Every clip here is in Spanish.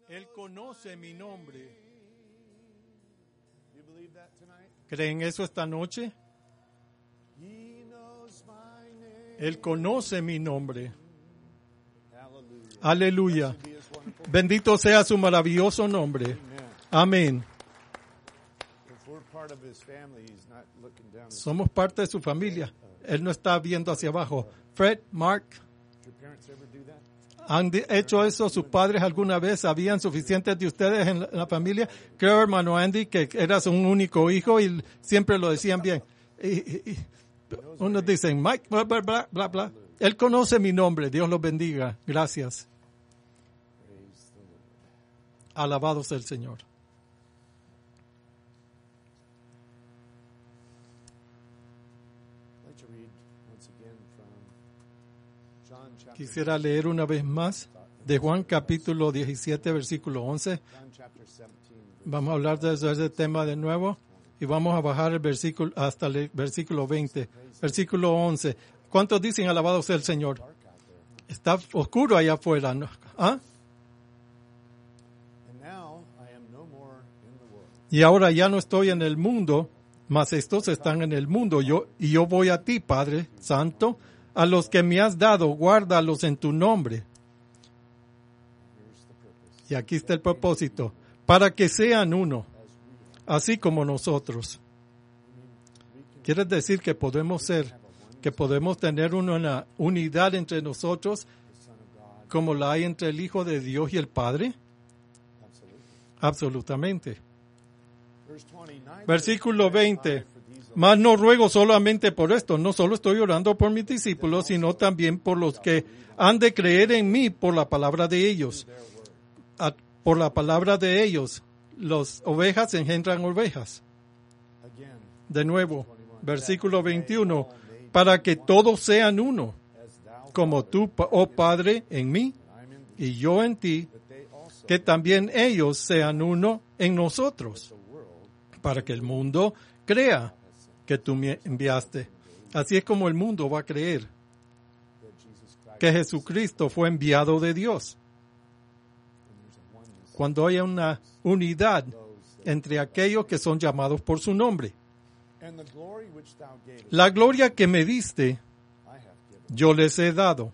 Él conoce mi nombre. You believe that tonight? ¿Creen eso esta noche? He knows my name. Él conoce mi nombre. Hallelujah. Aleluya. Blessed be his wonderful name. Bendito sea su maravilloso nombre. Amen. Amén. If we're part of his family, he's not looking down. His, Somos parte de su familia. Él no está viendo hacia abajo. Fred, Mark, your parents ever do that? ¿han hecho eso sus padres alguna vez? ¿Habían suficientes de ustedes en la familia? Creo, hermano Andy, que eras un único hijo y siempre lo decían bien. Y unos dicen, Mike, bla, bla, bla, bla, bla. Él conoce mi nombre. Dios los bendiga. Gracias. Praise the Lord. Alabado sea el Señor. I'd like to read once again from John chapter Quisiera leer una vez más de Juan capítulo 17, versículo 11. John chapter 17. Vamos a hablar de ese tema de nuevo y vamos a bajar el versículo hasta el versículo 20, versículo 11. ¿Cuántos dicen alabado sea el Señor? Dark out there. Está oscuro allá afuera, ¿no? ¿Ah? And now I am no more in the world. Y ahora ya no estoy en el mundo, mas estos están en el mundo. Yo voy a ti, Padre Santo, a los que me has dado, guárdalos en tu nombre. Here's the purpose. Y aquí está el propósito, para que sean uno, así como nosotros. Quiere decir que podemos tener una unidad entre nosotros The Son of God. como la hay entre el Hijo de Dios y el Padre. Absolutely. Absolutamente. Verse 20. Neither Versículo do I 20. for these Mas no ruego solamente por esto, no solo estoy orando por mis discípulos, sino también por los que han de creer en mí por la palabra de ellos. their word. Por la palabra de ellos, las ovejas engendran ovejas. Again, De nuevo, versículo 21, para que todos sean uno, as thou como tú, oh Padre, en mí I'm in thee, y yo en ti, that they also que también ellos sean uno en nosotros, the world para que el mundo crea que tú me enviaste. Así es como el mundo va a creer that Jesus Christ que Jesucristo fue enviado de Dios. and there's a oneness Cuando haya una unidad those that, entre aquellos que son llamados por su nombre. and the glory which thou gavest La gloria que me diste, I have given, yo les he dado.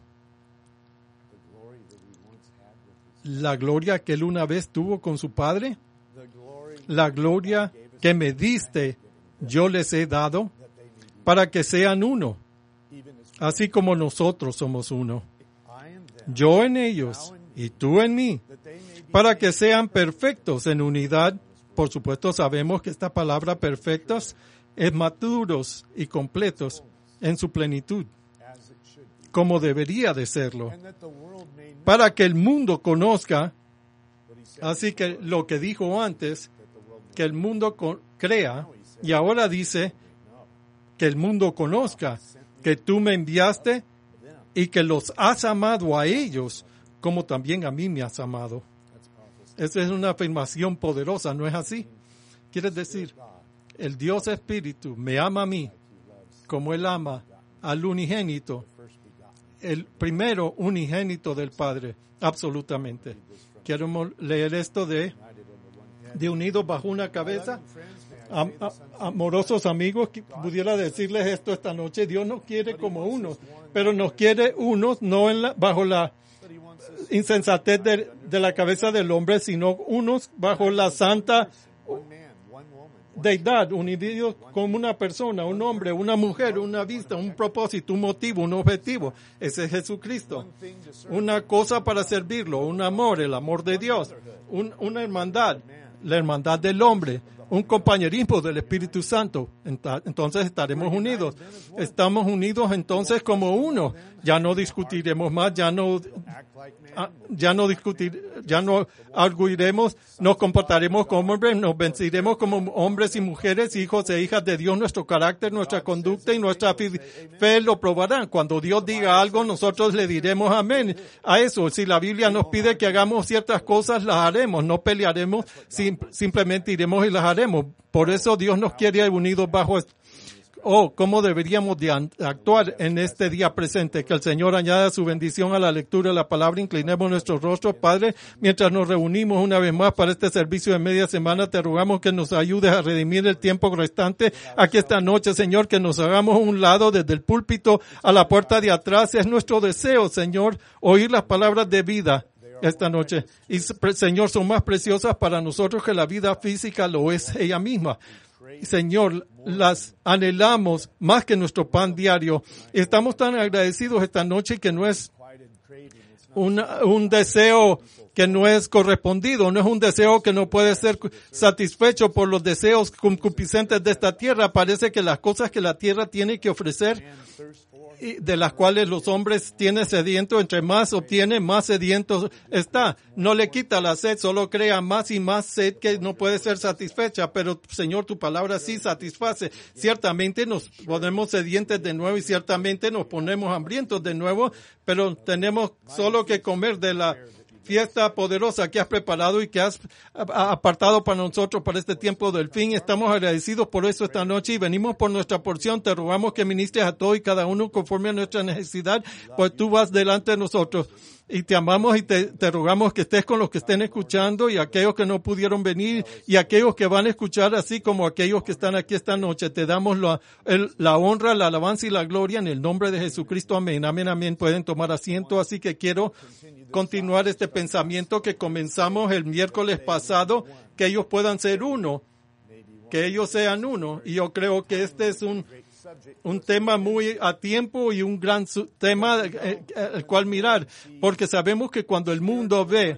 the glory that he once had with his, La gloria que él una vez tuvo con su Padre, the glory la gloria que me diste, yo les he dado that they may be para que sean uno, even as así como nosotros somos uno. I am them, Yo en ellos y tú en mí, that they may be para que sean perfectos en unidad. Por supuesto, sabemos que esta palabra perfectos es maduros y completos en su plenitud, as it should be, como debería de serlo, and that the world may know para que el mundo conozca. what he said, Así que lo que dijo antes, that the world may que el mundo crea, y ahora dice know que el mundo conozca que tú me enviaste them. y que los has amado a ellos como también a mí me has amado. That's powerful. Esa es una afirmación poderosa, ¿no es así? Quiere decir, God, el Dios Espíritu me ama a mí he loves como Él ama al unigénito, the first begotten. el primero unigénito del Padre, absolutamente. Quiero leer esto United under one head. de unidos bajo una cabeza. Beloved friends, may I say this unto you? Amorosos amigos, que pudiera decirles esto esta noche. Dios nos quiere como unos, pero nos quiere unos no bajo la But he wants us insensatez de la cabeza del hombre, sino unos bajo la santa one man, one woman, one deidad, unidos como una persona, un hombre, una mujer, una vista, un propósito, un motivo, un objetivo. Ese es Jesucristo. thing to serve. Una cosa para servirlo, un amor, el amor de Dios, una hermandad, la hermandad del hombre, un compañerismo del Espíritu Santo. Entonces estaremos unidos. Estamos unidos entonces como uno. Ya no discutiremos más, ya no arguiremos, nos comportaremos como hombres, nos venceremos como hombres y mujeres, hijos e hijas de Dios. Nuestro carácter, nuestra conducta y nuestra fe lo probarán. Cuando Dios diga algo, nosotros le diremos amén a eso. Si la Biblia nos pide que hagamos ciertas cosas, las haremos. No pelearemos, simplemente iremos y las haremos. Por eso Dios nos quiere unidos bajo cómo deberíamos de actuar en este día presente. Que el Señor añada su bendición a la lectura de la palabra. Inclinemos nuestros rostros, Padre, mientras nos reunimos una vez más para este servicio de media semana. Te rogamos que nos ayudes a redimir el tiempo restante aquí esta noche, Señor, que nos hagamos a un lado desde el púlpito a la puerta de atrás. Es nuestro deseo, Señor, oír las palabras de vida esta noche. Y, Señor, son más preciosas para nosotros que la vida física lo es ella misma. Señor, las anhelamos más que nuestro pan diario. Estamos tan agradecidos esta noche que no es un deseo que no es correspondido, no es un deseo que no puede ser satisfecho por los deseos concupiscentes de esta tierra. Parece que las cosas que la tierra tiene que ofrecer, y de las cuales los hombres tienen sediento, entre más obtiene, más sediento está. No le quita la sed, solo crea más y más sed que no puede ser satisfecha. Pero, Señor, tu palabra sí satisface. Ciertamente nos ponemos sedientes de nuevo y ciertamente nos ponemos hambrientos de nuevo, pero tenemos solo que comer de la fiesta poderosa que has preparado y que has apartado para nosotros para este tiempo del fin. Estamos agradecidos por eso esta noche y venimos por nuestra porción. Te rogamos que ministres a todos y cada uno conforme a nuestra necesidad, pues tú vas delante de nosotros. Y te amamos y te rogamos que estés con los que estén escuchando y aquellos que no pudieron venir y aquellos que van a escuchar, así como aquellos que están aquí esta noche. Te damos la honra, la alabanza y la gloria en el nombre de Jesucristo. Amén, amén, amén. Pueden tomar asiento. Así que quiero continuar este pensamiento que comenzamos el miércoles pasado, que ellos puedan ser uno, que ellos sean uno. Y yo creo que este es un tema muy a tiempo y un gran tema el cual mirar, porque sabemos que cuando el mundo ve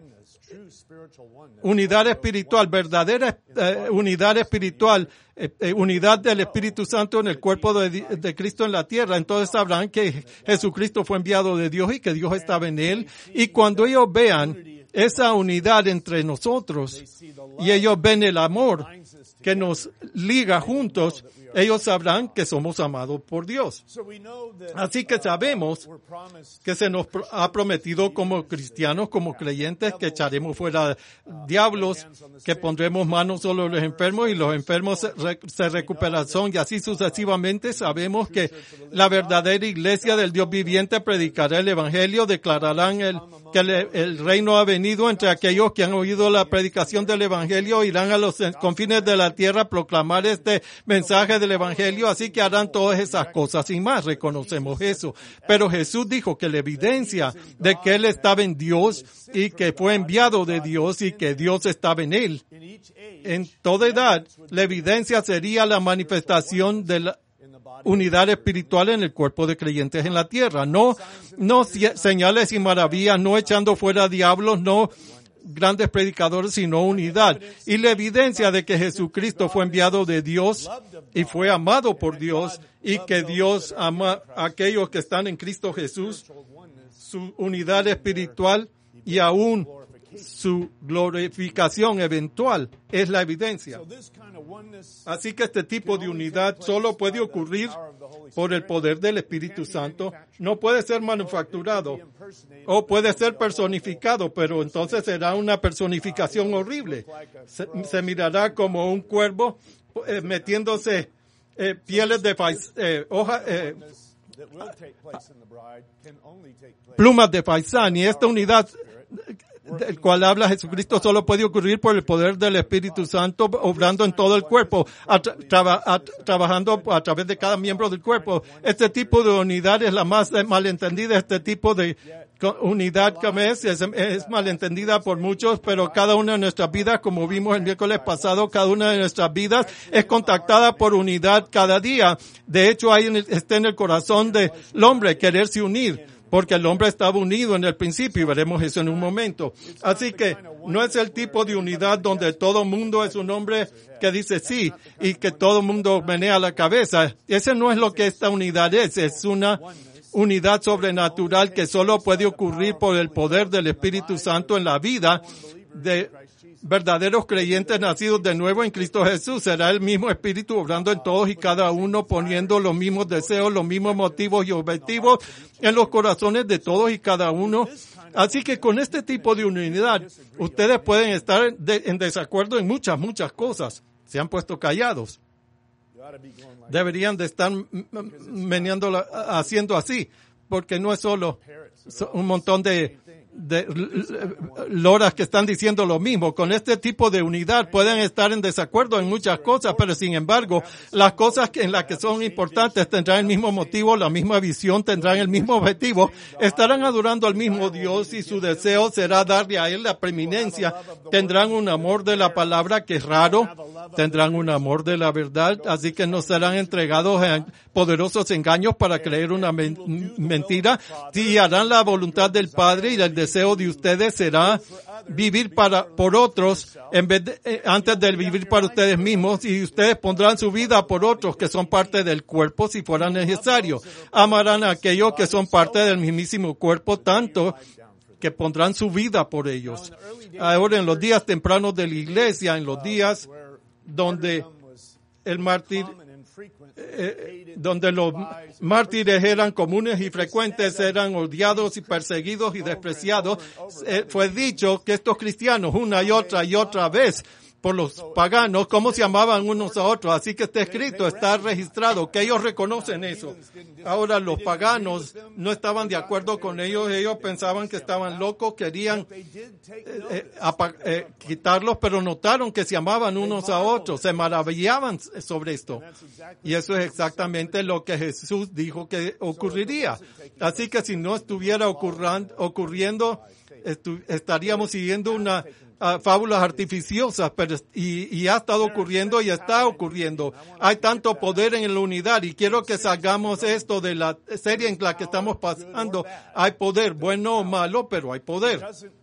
unidad espiritual, verdadera unidad espiritual, unidad del Espíritu Santo en el cuerpo de Cristo en la tierra, entonces sabrán que Jesucristo fue enviado de Dios y que Dios estaba en él. Y cuando ellos vean esa unidad entre nosotros y ellos ven el amor que nos liga juntos, ellos sabrán que somos amados por Dios. Así que sabemos que se nos ha prometido como cristianos, como creyentes, que echaremos fuera diablos, que pondremos manos sobre los enfermos y los enfermos se recuperarán, y así sucesivamente. Sabemos que la verdadera iglesia del Dios viviente predicará el evangelio, declararán que el reino ha venido entre aquellos que han oído la predicación del evangelio, irán a los confines de la tierra a proclamar este mensaje del evangelio, así que harán todas esas cosas y más. Reconocemos eso. Pero Jesús dijo que la evidencia de que él estaba en Dios y que fue enviado de Dios y que Dios estaba en él, en toda edad, la evidencia sería la manifestación de la unidad espiritual en el cuerpo de creyentes en la tierra. No señales y maravillas, no echando fuera diablos, no grandes predicadores, sino unidad. Y la evidencia de que Jesucristo fue enviado de Dios y fue amado por Dios y que Dios ama a aquellos que están en Cristo Jesús, su unidad espiritual y aún su glorificación eventual es la evidencia. Así que este tipo de unidad solo puede ocurrir por el poder del Espíritu Santo. No puede ser manufacturado o puede ser personificado, pero entonces será una personificación horrible. Se mirará como un cuervo metiéndose pieles de plumas de faisán, y esta unidad del cual habla Jesucristo solo puede ocurrir por el poder del Espíritu Santo obrando en todo el cuerpo, trabajando a través de cada miembro del cuerpo. Este tipo de unidad es la más malentendida. Este tipo de unidad que es malentendida por muchos, pero cada una de nuestras vidas, como vimos el miércoles pasado, cada una de nuestras vidas es contactada por unidad cada día. De hecho, está en el corazón del hombre quererse unir, porque el hombre estaba unido en el principio, y veremos eso en un momento. Así que no es el tipo de unidad donde todo mundo es un hombre que dice sí y que todo mundo menea la cabeza. Ese no es lo que esta unidad es. Es una unidad sobrenatural que solo puede ocurrir por el poder del Espíritu Santo en la vida de verdaderos creyentes nacidos de nuevo en Cristo Jesús. Será el mismo Espíritu obrando en todos y cada uno, poniendo los mismos deseos, los mismos motivos y objetivos en los corazones de todos y cada uno. Así que con este tipo de unidad, ustedes pueden estar en desacuerdo en muchas cosas. Se han puesto callados. deberían de estar haciendo así, porque no es solo un montón de loras que están diciendo lo mismo. Con este tipo de unidad pueden estar en desacuerdo en muchas cosas, pero sin embargo, las cosas en las que son importantes tendrán el mismo motivo, la misma visión, tendrán el mismo objetivo, estarán adorando al mismo Dios y su deseo será darle a Él la preeminencia. Tendrán un amor de la palabra que es raro, tendrán un amor de la verdad, así que no serán entregados a poderosos engaños para creer una mentira. Sí, harán la voluntad del Padre y el deseo de ustedes será vivir por otros antes de vivir para ustedes mismos, y ustedes pondrán su vida por otros que son parte del cuerpo si fuera necesario. Amarán a aquellos que son parte del mismísimo cuerpo tanto que pondrán su vida por ellos. Ahora, en los días tempranos de la iglesia, en los días donde donde los mártires eran comunes y frecuentes, eran odiados y perseguidos y despreciados, fue dicho que estos cristianos una y otra vez por los paganos, cómo se amaban unos a otros. Así que está escrito, está registrado, que ellos reconocen eso. Ahora, los paganos no estaban de acuerdo con ellos. Ellos pensaban que estaban locos, querían quitarlos, pero notaron que se amaban unos a otros, se maravillaban sobre esto. Y eso es exactamente lo que Jesús dijo que ocurriría. Así que si no estuviera ocurriendo, estaríamos siguiendo una fábulas artificiosas, pero y ha estado ocurriendo y está ocurriendo. Hay tanto poder en la unidad y quiero que salgamos esto de la serie en la que estamos pasando. Hay poder, bueno o malo, pero hay poder.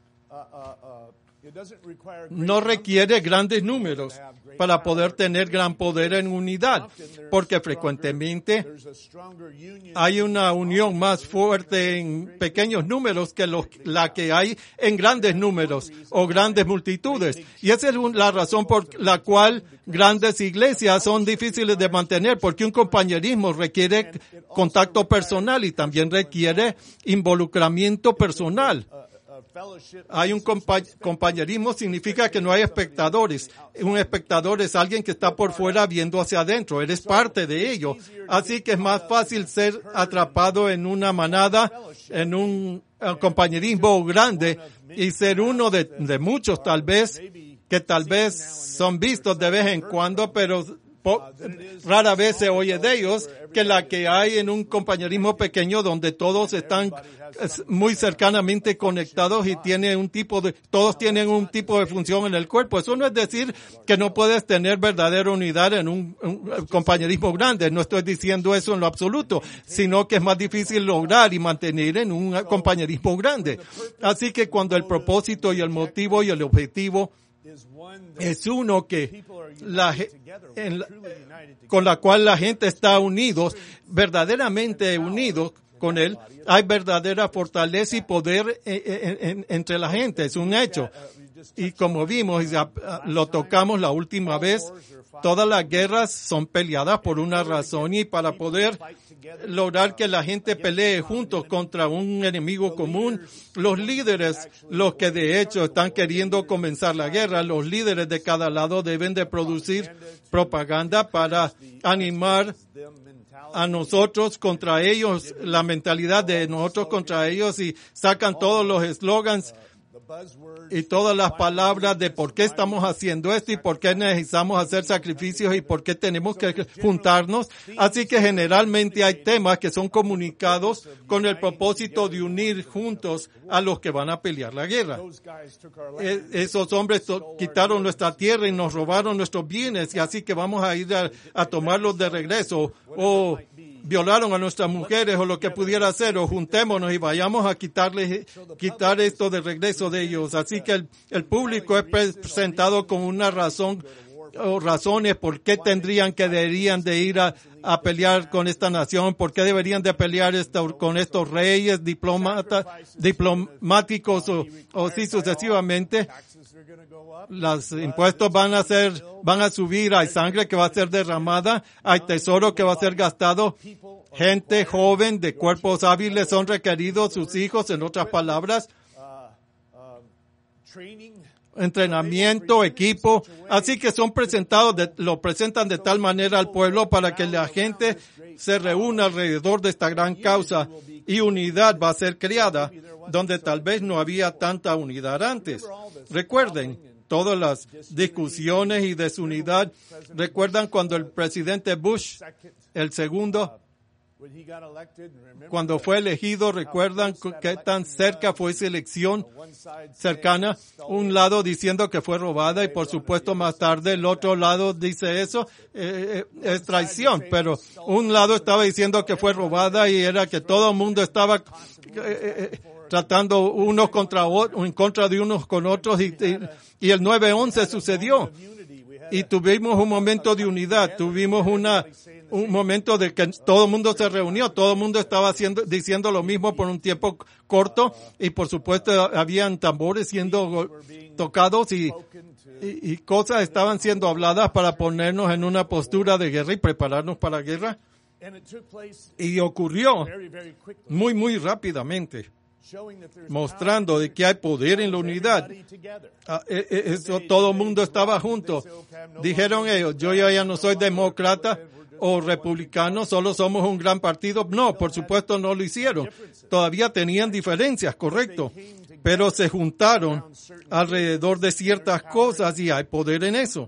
No requiere grandes números para poder tener gran poder en unidad, porque frecuentemente hay una unión más fuerte en pequeños números que la que hay en grandes números o grandes multitudes. Y esa es la razón por la cual grandes iglesias son difíciles de mantener, porque un compañerismo requiere contacto personal y también requiere involucramiento personal. Hay un compañerismo, significa que no hay espectadores. Un espectador es alguien que está por fuera viendo hacia adentro. Eres parte de ello. Así que es más fácil ser atrapado en una manada, en un compañerismo grande y ser uno de muchos tal vez, que tal vez son vistos de vez en cuando, pero rara vez se oye de ellos, que la que hay en un compañerismo pequeño donde todos están muy cercanamente conectados y todos tienen un tipo de función en el cuerpo. Eso no es decir que no puedes tener verdadera unidad en un compañerismo grande. No estoy diciendo eso en lo absoluto, sino que es más difícil lograr y mantener en un compañerismo grande. Así que cuando el propósito y el motivo y el objetivo es uno que con la cual la gente está unidos, verdaderamente unidos con él, hay verdadera fortaleza y poder entre la gente, es un hecho. Y como vimos, lo tocamos la última vez, todas las guerras son peleadas por una razón, y para poder lograr que la gente pelee juntos contra un enemigo común, los líderes, los que de hecho están queriendo comenzar la guerra, los líderes de cada lado deben de producir propaganda para animar a nosotros contra ellos, la mentalidad de nosotros contra ellos, y sacan todos los eslogans y todas las palabras de por qué estamos haciendo esto y por qué necesitamos hacer sacrificios y por qué tenemos que juntarnos. Así que generalmente hay temas que son comunicados con el propósito de unir juntos a los que van a pelear la guerra. Esos hombres quitaron nuestra tierra y nos robaron nuestros bienes, y así que vamos a ir a tomarlos de regreso, o violaron a nuestras mujeres, o lo que pudiera hacer, o juntémonos y vayamos a quitar esto de regreso de ellos. Así que el público es presentado con una razón o razones por qué deberían de ir a pelear con esta nación, por qué deberían de pelear con estos reyes, diplomáticos o así sucesivamente. Los impuestos van a subir, hay sangre que va a ser derramada, hay tesoro que va a ser gastado, gente joven de cuerpos hábiles son requeridos, sus hijos, en otras palabras. entrenamiento, equipo, así que son presentados, lo presentan de tal manera al pueblo para que la gente se reúna alrededor de esta gran causa y unidad va a ser creada, donde tal vez no había tanta unidad antes. Recuerden, todas las discusiones y desunidad, recuerdan cuando el presidente Bush, el segundo, cuando fue elegido, recuerdan qué tan cerca fue esa elección cercana, un lado diciendo que fue robada y por supuesto más tarde el otro lado dice eso, es traición, pero un lado estaba diciendo que fue robada y era que todo el mundo estaba tratando unos contra otros, en contra de unos con otros y el 9/11 sucedió y tuvimos un momento de unidad, tuvimos un momento de que todo el mundo se reunió, todo el mundo estaba diciendo lo mismo por un tiempo corto y por supuesto habían tambores siendo tocados y cosas estaban siendo habladas para ponernos en una postura de guerra y prepararnos para la guerra. Y ocurrió muy rápidamente, mostrando de que hay poder en la unidad. Eso, todo el mundo estaba junto. Dijeron ellos, yo ya no soy demócrata o republicano, solo somos un gran partido. No, por supuesto no lo hicieron. Todavía tenían diferencias, correcto. Pero se juntaron alrededor de ciertas cosas y hay poder en eso.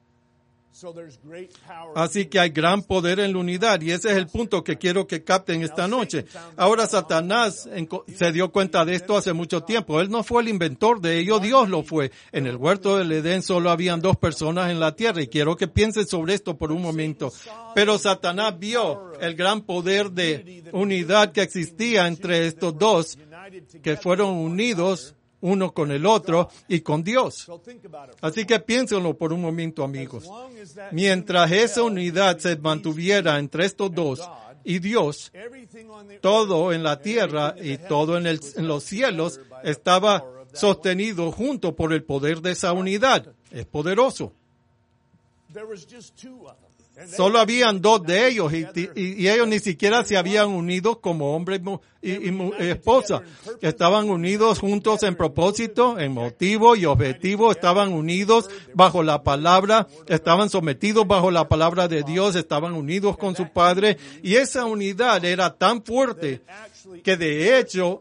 Así que hay gran poder en la unidad y ese es el punto que quiero que capten esta noche. Ahora Satanás se dio cuenta de esto hace mucho tiempo. Él no fue el inventor de ello, Dios lo fue. En el huerto del Edén solo habían 2 personas en la tierra y quiero que piensen sobre esto por un momento. Pero Satanás vio el gran poder de unidad que existía entre estos dos que fueron unidos uno con el otro y con Dios. Así que piénsenlo por un momento, amigos. Mientras esa unidad se mantuviera entre estos dos y Dios, todo en la tierra y todo en los cielos estaba sostenido junto por el poder de esa unidad. Es poderoso. Solo habían 2 de ellos y ellos ni siquiera se habían unido como hombre y esposa. Estaban unidos juntos en propósito, en motivo y objetivo. Estaban unidos bajo la palabra, estaban sometidos bajo la palabra de Dios, estaban unidos con su Padre. Y esa unidad era tan fuerte que de hecho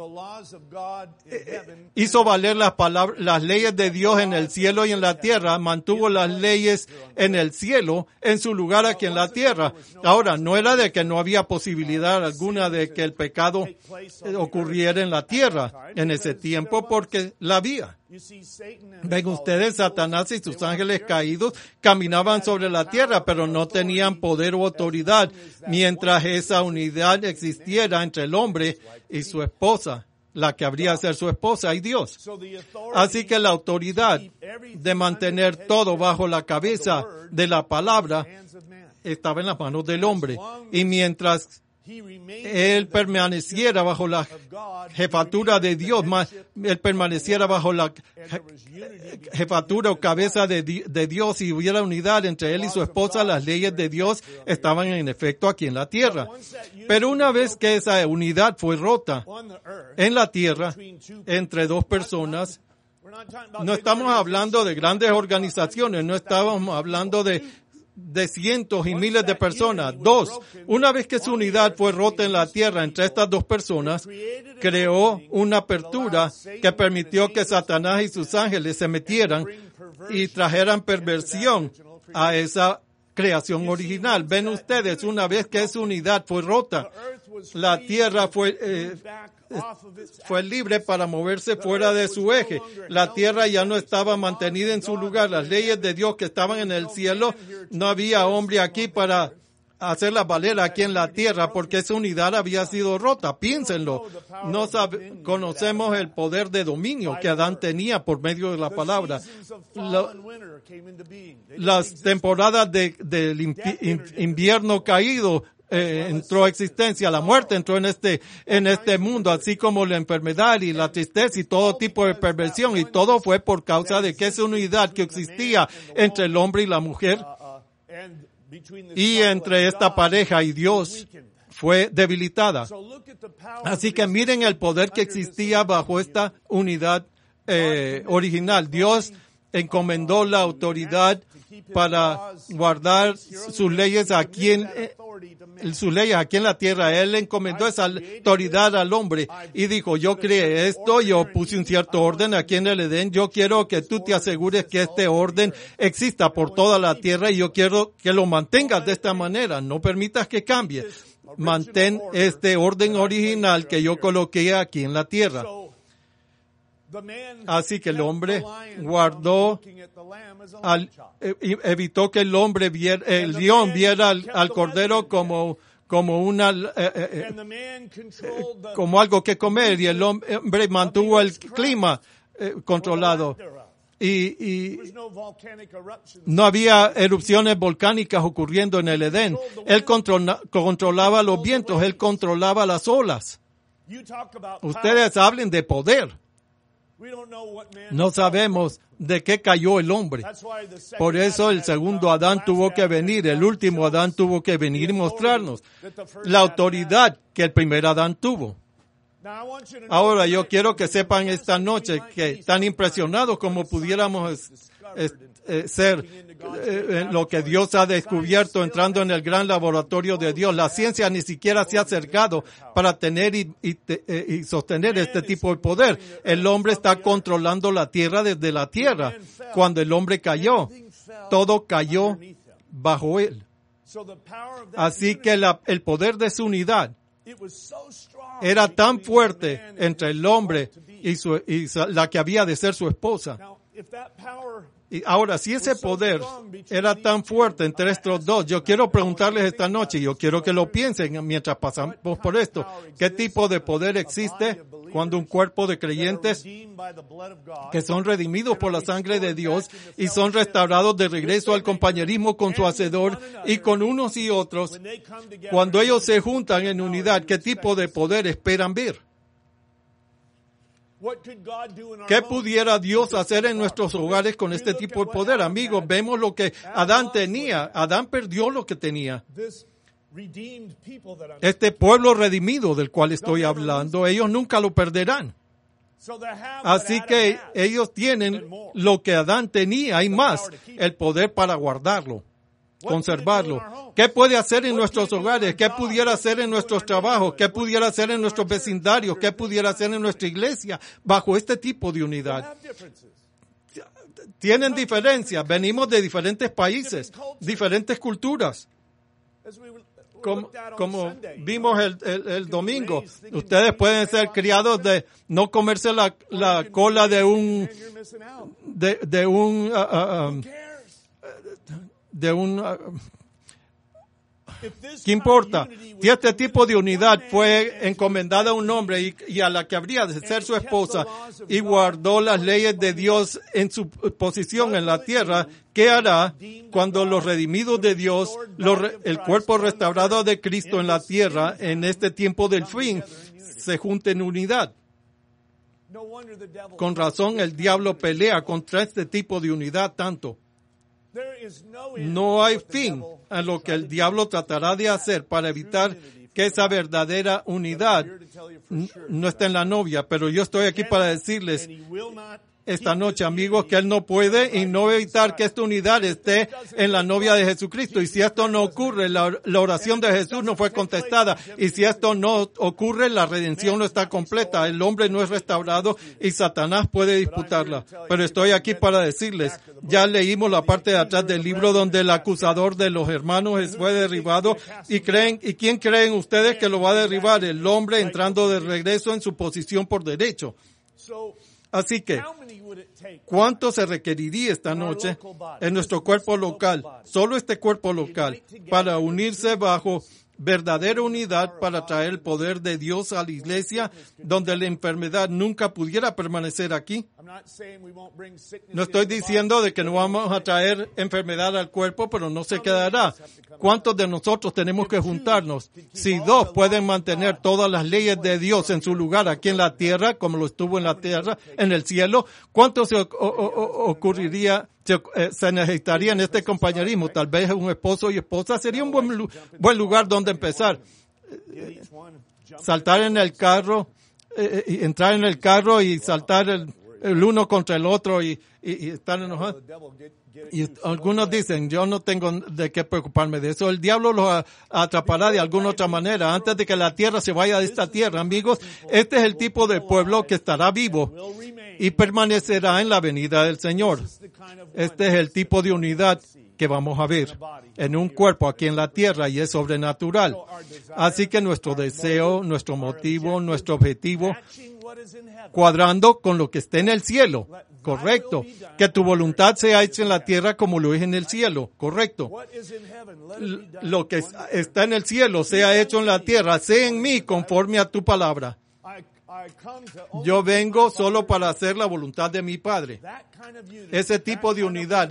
hizo valer las leyes de Dios en el cielo y en la tierra, mantuvo las leyes en el cielo en su lugar aquí en la tierra. Ahora, no era de que no había posibilidad alguna de que el pecado ocurriera en la tierra en ese tiempo, porque la había. Ven ustedes, Satanás y sus ángeles caídos caminaban sobre la tierra, pero no tenían poder o autoridad mientras esa unidad existiera entre el hombre y su esposa, la que habría de ser su esposa y Dios. Así que la autoridad de mantener todo bajo la cabeza de la palabra estaba en las manos del hombre. Y mientras él permaneciera bajo la jefatura de Dios, él permaneciera bajo la jefatura o cabeza de Dios y hubiera unidad entre él y su esposa, las leyes de Dios estaban en efecto aquí en la tierra. Pero una vez que esa unidad fue rota en la tierra entre 2 personas, no estamos hablando de grandes organizaciones, no estamos hablando de cientos y miles de personas. 2, una vez que su unidad fue rota en la tierra entre estas 2 personas, creó una apertura que permitió que Satanás y sus ángeles se metieran y trajeran perversión a esa creación original. Ven ustedes, una vez que esa unidad fue rota, la tierra fue libre para moverse fuera de su eje. La tierra ya no estaba mantenida en su lugar. Las leyes de Dios que estaban en el cielo, no había hombre aquí para hacerlas valer aquí en la tierra porque esa unidad había sido rota. Piénsenlo. No conocemos el poder de dominio que Adán tenía por medio de la palabra. Las temporadas del invierno caído entró a existencia, la muerte entró en este mundo, así como la enfermedad y la tristeza y todo tipo de perversión, y todo fue por causa de que esa unidad que existía entre el hombre y la mujer y entre esta pareja y Dios fue debilitada. Así que miren el poder que existía bajo esta unidad original. Dios encomendó la autoridad para guardar sus leyes aquí en la tierra. Él encomendó esa autoridad al hombre y dijo, yo creé esto, yo puse un cierto orden aquí en el Edén, yo quiero que tú te asegures que este orden exista por toda la tierra y yo quiero que lo mantengas de esta manera, no permitas que cambie. Mantén este orden original que yo coloqué aquí en la tierra. Así que el hombre guardó, evitó que el león viera al cordero como algo que comer, y el hombre mantuvo el clima controlado. Y no había erupciones volcánicas ocurriendo en el Edén. Él controlaba los vientos, él controlaba las olas. Ustedes hablen de poder. No sabemos de qué cayó el hombre. Por eso el segundo Adán tuvo que venir, el último Adán tuvo que venir y mostrarnos la autoridad que el primer Adán tuvo. Ahora yo quiero que sepan esta noche que tan impresionados como pudiéramos ser lo que Dios ha descubierto entrando en el gran laboratorio de Dios. La ciencia ni siquiera se ha acercado para tener y sostener este tipo de poder. El hombre está controlando la tierra desde la tierra. Cuando el hombre cayó, todo cayó bajo él. Así que el poder de su unidad era tan fuerte entre el hombre y la que había de ser su esposa. Y ahora, si ese poder era tan fuerte entre estos dos, yo quiero preguntarles esta noche, yo quiero que lo piensen mientras pasamos por esto, ¿qué tipo de poder existe cuando un cuerpo de creyentes que son redimidos por la sangre de Dios y son restaurados de regreso al compañerismo con su Hacedor y con unos y otros, cuando ellos se juntan en unidad, qué tipo de poder esperan ver? ¿Qué pudiera Dios hacer en nuestros hogares con este tipo de poder? Amigos, vemos lo que Adán tenía. Adán perdió lo que tenía. Este pueblo redimido del cual estoy hablando, ellos nunca lo perderán. Así que ellos tienen lo que Adán tenía y más, el poder para guardarlo, conservarlo. ¿Qué puede hacer en nuestros hogares? ¿Qué pudiera hacer en nuestros trabajos? ¿Qué pudiera hacer en nuestros vecindarios? ¿Qué pudiera hacer en nuestra iglesia bajo este tipo de unidad? Tienen diferencias. Venimos de diferentes países, diferentes culturas. Como vimos el domingo, ustedes pueden ser criados de no comerse la cola de un ¿qué importa? Si este tipo de unidad fue encomendada a un hombre y a la que habría de ser su esposa y guardó las leyes de Dios en su posición en la tierra, ¿qué hará cuando los redimidos de Dios, el cuerpo restaurado de Cristo en la tierra, en este tiempo del fin, se junten en unidad? Con razón el diablo pelea contra este tipo de unidad tanto. No hay fin a lo que el diablo tratará de hacer para evitar que esa verdadera unidad no esté en la novia. Pero yo estoy aquí para decirles esta noche, amigos, que él no puede y no evitar que esta unidad esté en la novia de Jesucristo. Y si esto no ocurre, la oración de Jesús no fue contestada. Y si esto no ocurre, la redención no está completa. El hombre no es restaurado y Satanás puede disputarla. Pero estoy aquí para decirles, ya leímos la parte de atrás del libro donde el acusador de los hermanos fue derribado. ¿Y quién creen ustedes que lo va a derribar? El hombre entrando de regreso en su posición por derecho. Así que, ¿cuánto se requeriría esta noche en nuestro cuerpo local, solo este cuerpo local, para unirse bajo verdadera unidad para traer el poder de Dios a la iglesia, donde la enfermedad nunca pudiera permanecer aquí? No estoy diciendo de que no vamos a traer enfermedad al cuerpo, pero no se quedará. ¿Cuántos de nosotros tenemos que juntarnos? Si dos pueden mantener todas las leyes de Dios en su lugar aquí en la tierra, como lo estuvo en la tierra, en el cielo, ¿cuánto se necesitaría en este compañerismo? Tal vez un esposo y esposa sería un buen lugar donde empezar. Saltar en el carro, entrar en el carro y saltar el uno contra el otro y están enojados. Y algunos dicen, yo no tengo de qué preocuparme de eso. El diablo los atrapará de alguna otra manera antes de que la tierra se vaya de esta tierra. Amigos, este es el tipo de pueblo que estará vivo y permanecerá en la venida del Señor. Este es el tipo de unidad que vamos a ver en un cuerpo aquí en la tierra y es sobrenatural. Así que nuestro deseo, nuestro motivo, nuestro objetivo, cuadrando con lo que esté en el cielo. Correcto. Que tu voluntad sea hecha en la tierra como lo es en el cielo. Correcto. Lo que está en el cielo sea hecho en la tierra. Sea en mí conforme a tu palabra. Yo vengo solo para hacer la voluntad de mi Padre. Ese tipo de unidad,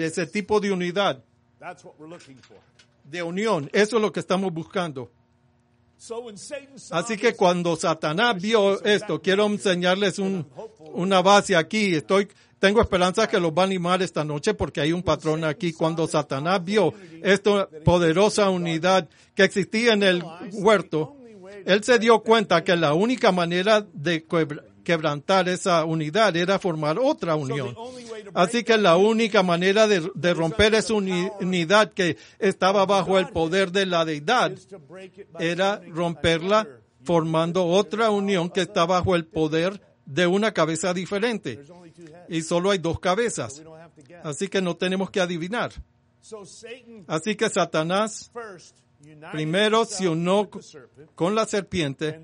de unión, eso es lo que estamos buscando. Así que cuando Satanás vio esto, quiero enseñarles una base aquí. Tengo esperanza que los va a animar esta noche porque hay un patrón aquí. Cuando Satanás vio esta poderosa unidad que existía en el huerto, él se dio cuenta que la única manera de quebrantar esa unidad era formar otra unión. Así que la única manera de romper esa unidad que estaba bajo el poder de la deidad era romperla formando otra unión que está bajo el poder de una cabeza diferente. Y solo hay dos cabezas. Así que no tenemos que adivinar. Así que Satanás primero se unió con la serpiente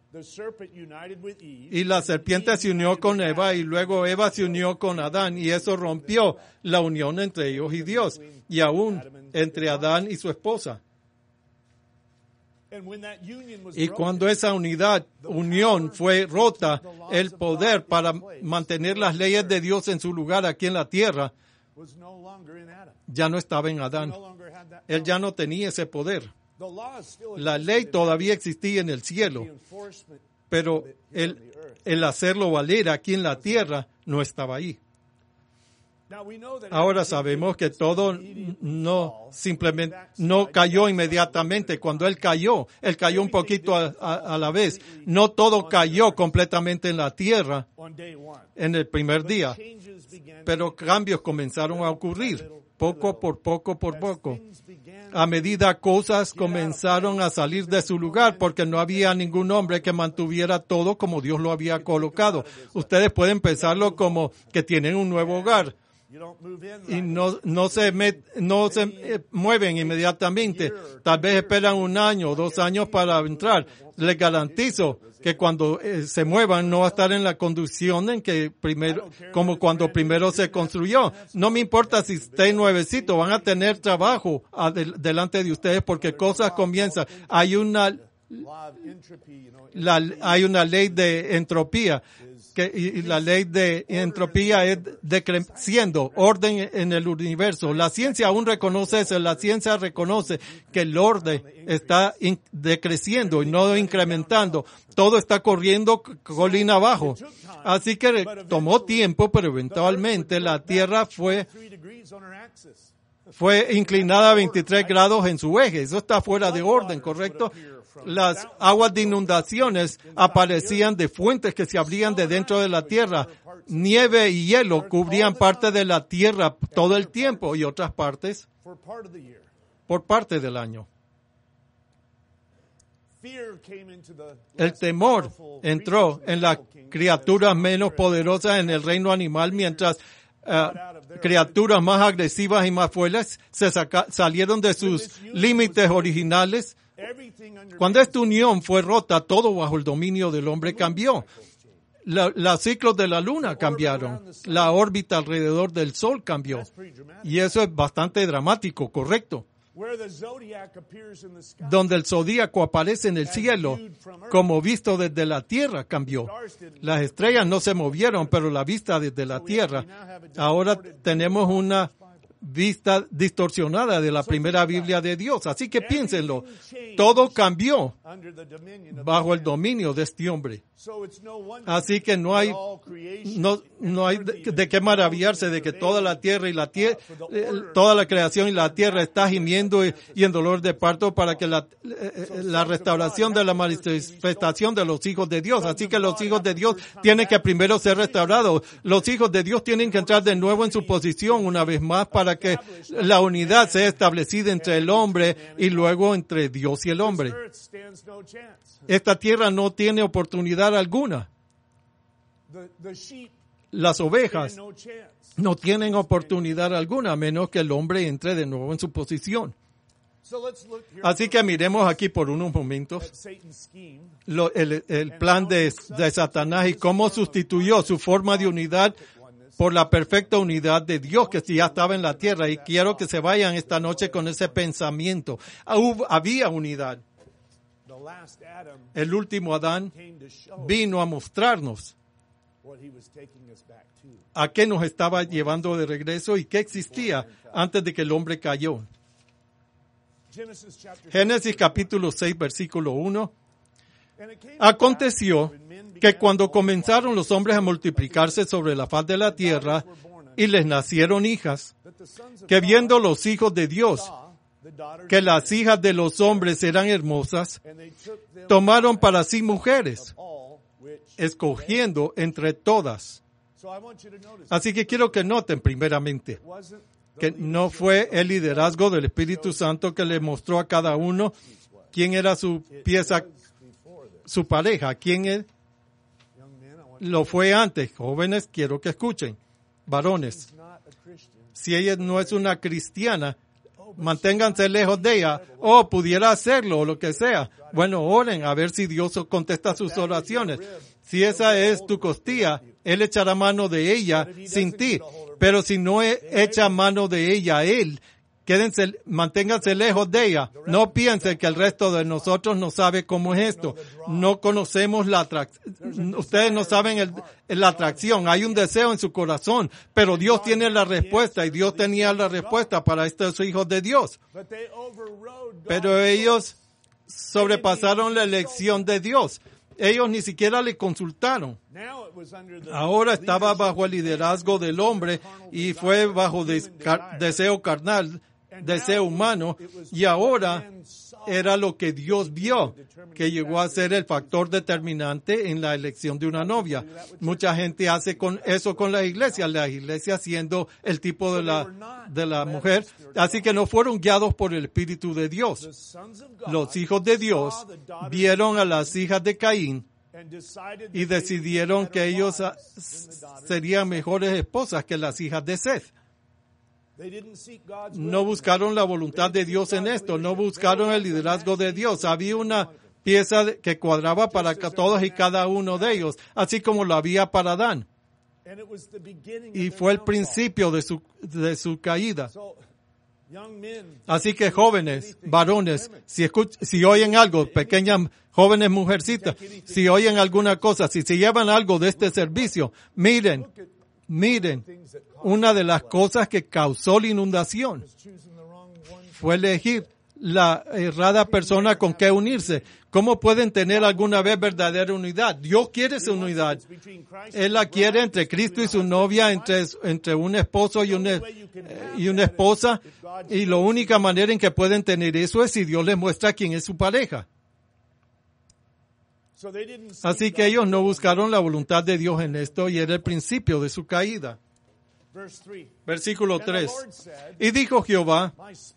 y la serpiente se unió con Eva y luego Eva se unió con Adán y eso rompió la unión entre ellos y Dios y aún entre Adán y su esposa. Y cuando esa unión fue rota, el poder para mantener las leyes de Dios en su lugar aquí en la tierra ya no estaba en Adán. Él ya no tenía ese poder. La ley todavía existía en el cielo, pero el hacerlo valer aquí en la tierra no estaba ahí. Ahora sabemos que todo simplemente no cayó inmediatamente. Cuando él cayó un poquito a la vez. No todo cayó completamente en la tierra en el primer día, pero cambios comenzaron a ocurrir poco por poco. A medida cosas comenzaron a salir de su lugar porque no había ningún hombre que mantuviera todo como Dios lo había colocado. Ustedes pueden pensarlo como que tienen un nuevo hogar y no se mueven inmediatamente. Tal vez esperan 1 año o 2 años para entrar. Les garantizo que cuando se muevan no va a estar en la condición en que como cuando primero se construyó. No me importa si esté nuevecito, van a tener trabajo delante de ustedes porque cosas comienzan. Hay una ley de entropía. Y la ley de entropía es decreciendo, orden en el universo. La ciencia aún reconoce eso, la ciencia reconoce que el orden está decreciendo y no incrementando. Todo está corriendo colina abajo. Así que tomó tiempo, pero eventualmente la Tierra fue inclinada a 23 grados en su eje. Eso está fuera de orden, ¿correcto? Las aguas de inundaciones aparecían de fuentes que se abrían de dentro de la tierra. Nieve y hielo cubrían parte de la tierra todo el tiempo y otras partes por parte del año. El temor entró en las criaturas menos poderosas en el reino animal mientras criaturas más agresivas y más fuertes salieron de sus límites originales. Cuando esta unión fue rota, todo bajo el dominio del hombre cambió. Los ciclos de la luna cambiaron. La órbita alrededor del sol cambió. Y eso es bastante dramático, correcto. Donde el zodíaco aparece en el cielo, como visto desde la tierra, cambió. Las estrellas no se movieron, pero la vista desde la tierra. Ahora tenemos una vista distorsionada de la primera Biblia de Dios. Así que piénsenlo. Todo cambió bajo el dominio de este hombre. Así que no hay de qué maravillarse de que toda la tierra y toda la creación y la tierra está gimiendo y en dolor de parto para que la restauración de la manifestación de los hijos de Dios. Así que los hijos de Dios tienen que primero ser restaurados. Los hijos de Dios tienen que entrar de nuevo en su posición una vez más para que la unidad sea establecida entre el hombre y luego entre Dios y el hombre. Esta tierra no tiene oportunidad alguna. Las ovejas no tienen oportunidad alguna a menos que el hombre entre de nuevo en su posición. Así que miremos aquí por unos momentos el plan de Satanás y cómo sustituyó su forma de unidad por la perfecta unidad de Dios que ya estaba en la tierra. Y quiero que se vayan esta noche con ese pensamiento. Había unidad. El último Adán vino a mostrarnos a qué nos estaba llevando de regreso y qué existía antes de que el hombre cayó. Génesis capítulo 6, versículo 1. Aconteció que cuando comenzaron los hombres a multiplicarse sobre la faz de la tierra y les nacieron hijas, que viendo los hijos de Dios que las hijas de los hombres eran hermosas, tomaron para sí mujeres, escogiendo entre todas. Así que quiero que noten primeramente que no fue el liderazgo del Espíritu Santo que le mostró a cada uno quién era su pieza, su pareja, quién es. Lo fue antes. Jóvenes, quiero que escuchen. Varones, si ella no es una cristiana, manténganse lejos de ella, o pudiera hacerlo, o lo que sea. Bueno, oren a ver si Dios contesta sus oraciones. Si esa es tu costilla, Él echará mano de ella sin ti. Pero si no echa mano de ella Él, manténganse lejos de ella. No piensen que el resto de nosotros no sabe cómo es esto. No conocemos la atracción. Ustedes no saben la atracción. Hay un deseo en su corazón, pero Dios tiene la respuesta y Dios tenía la respuesta para estos hijos de Dios. Pero ellos sobrepasaron la elección de Dios. Ellos ni siquiera le consultaron. Ahora estaba bajo el liderazgo del hombre y fue bajo deseo carnal, deseo humano, y ahora era lo que Dios vio, que llegó a ser el factor determinante en la elección de una novia. Mucha gente hace eso con las iglesias siendo el tipo de la mujer, así que no fueron guiados por el Espíritu de Dios. Los hijos de Dios vieron a las hijas de Caín y decidieron que ellos serían mejores esposas que las hijas de Seth. No buscaron la voluntad de Dios en esto, no buscaron el liderazgo de Dios. Había una pieza que cuadraba para todos y cada uno de ellos, así como lo había para Adán. Y fue el principio de su caída. Así que jóvenes, varones, si oyen algo, pequeñas jóvenes mujercitas, si oyen alguna cosa, si se llevan algo de este servicio, miren, una de las cosas que causó la inundación fue elegir la errada persona con que unirse. ¿Cómo pueden tener alguna vez verdadera unidad? Dios quiere esa unidad. Él la quiere entre Cristo y su novia, entre un esposo y una esposa. Y la única manera en que pueden tener eso es si Dios les muestra quién es su pareja. Así que ellos no buscaron la voluntad de Dios en esto y era el principio de su caída. Versículo 3. Y dijo Jehová,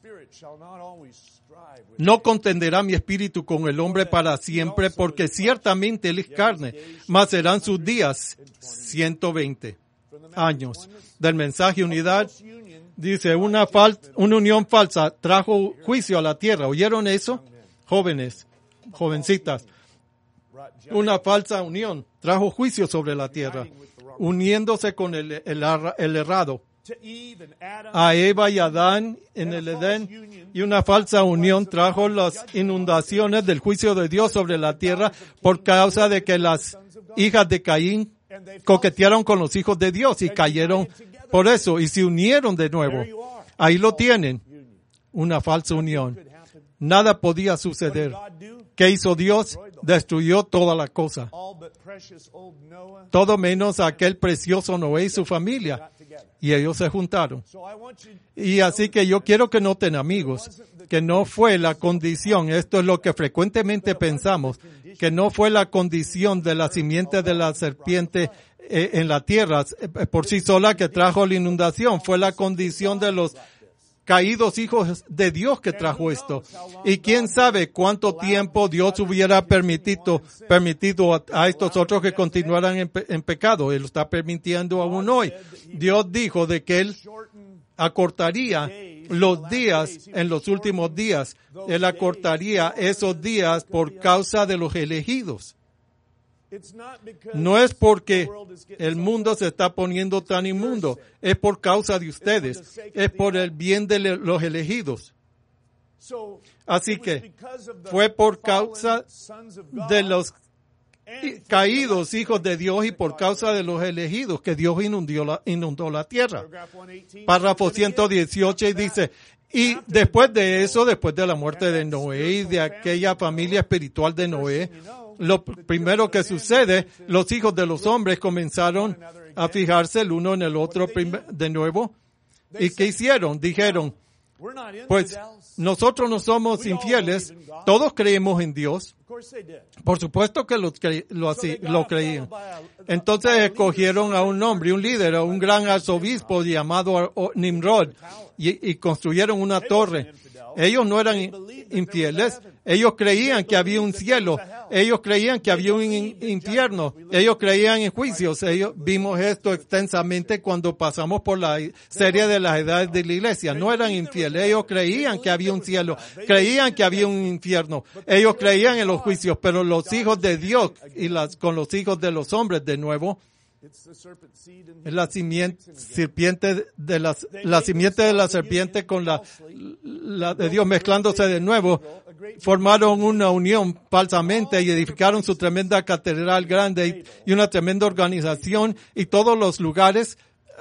no contenderá mi espíritu con el hombre para siempre, porque ciertamente él es carne, mas serán sus días 120 años. Del mensaje unidad, dice, una unión falsa trajo juicio a la tierra. ¿Oyeron eso? Jóvenes, jovencitas. Una falsa unión trajo juicio sobre la tierra, uniéndose con el errado. A Eva y Adán en el Edén, y una falsa unión trajo las inundaciones del juicio de Dios sobre la tierra por causa de que las hijas de Caín coquetearon con los hijos de Dios y cayeron por eso y se unieron de nuevo. Ahí lo tienen, una falsa unión. Nada podía suceder. ¿Qué hizo Dios? Destruyó toda la cosa. Todo menos aquel precioso Noé y su familia. Y ellos se juntaron. Y así que yo quiero que noten, amigos, que no fue la condición, esto es lo que frecuentemente pensamos, que no fue la condición de la simiente de la serpiente en la tierra por sí sola que trajo la inundación, fue la condición de los caídos hijos de Dios que trajo esto. Y quién sabe cuánto tiempo Dios hubiera permitido a estos otros que continuaran en pecado. Él lo está permitiendo aún hoy. Dios dijo de que Él acortaría los días en los últimos días. Él acortaría esos días por causa de los elegidos. No es porque el mundo se está poniendo tan inmundo, es por causa de ustedes, es por el bien de los elegidos. Así que fue por causa de los caídos hijos de Dios y por causa de los elegidos que Dios inundó la tierra. Párrafo 118 y dice, y después de eso, después de la muerte de Noé y de aquella familia espiritual de Noé, lo primero que sucede, los hijos de los hombres comenzaron a fijarse el uno en el otro de nuevo. ¿Y qué hicieron? Dijeron, pues nosotros no somos infieles, todos creemos en Dios. Por supuesto que lo creían. Entonces escogieron a un hombre, un líder, a un gran arzobispo llamado Nimrod y construyeron una torre. Ellos no eran infieles, ellos creían que había un cielo, ellos creían que había un infierno, ellos creían en juicios. Vimos esto extensamente cuando pasamos por la serie de las edades de la iglesia. No eran infieles, ellos creían que había un cielo, creían que había un infierno, ellos creían en los juicios, pero los hijos de Dios y con los hijos de los hombres de nuevo, la simiente de la serpiente con la de Dios mezclándose de nuevo, formaron una unión falsamente y edificaron su tremenda catedral grande y una tremenda organización y todos los lugares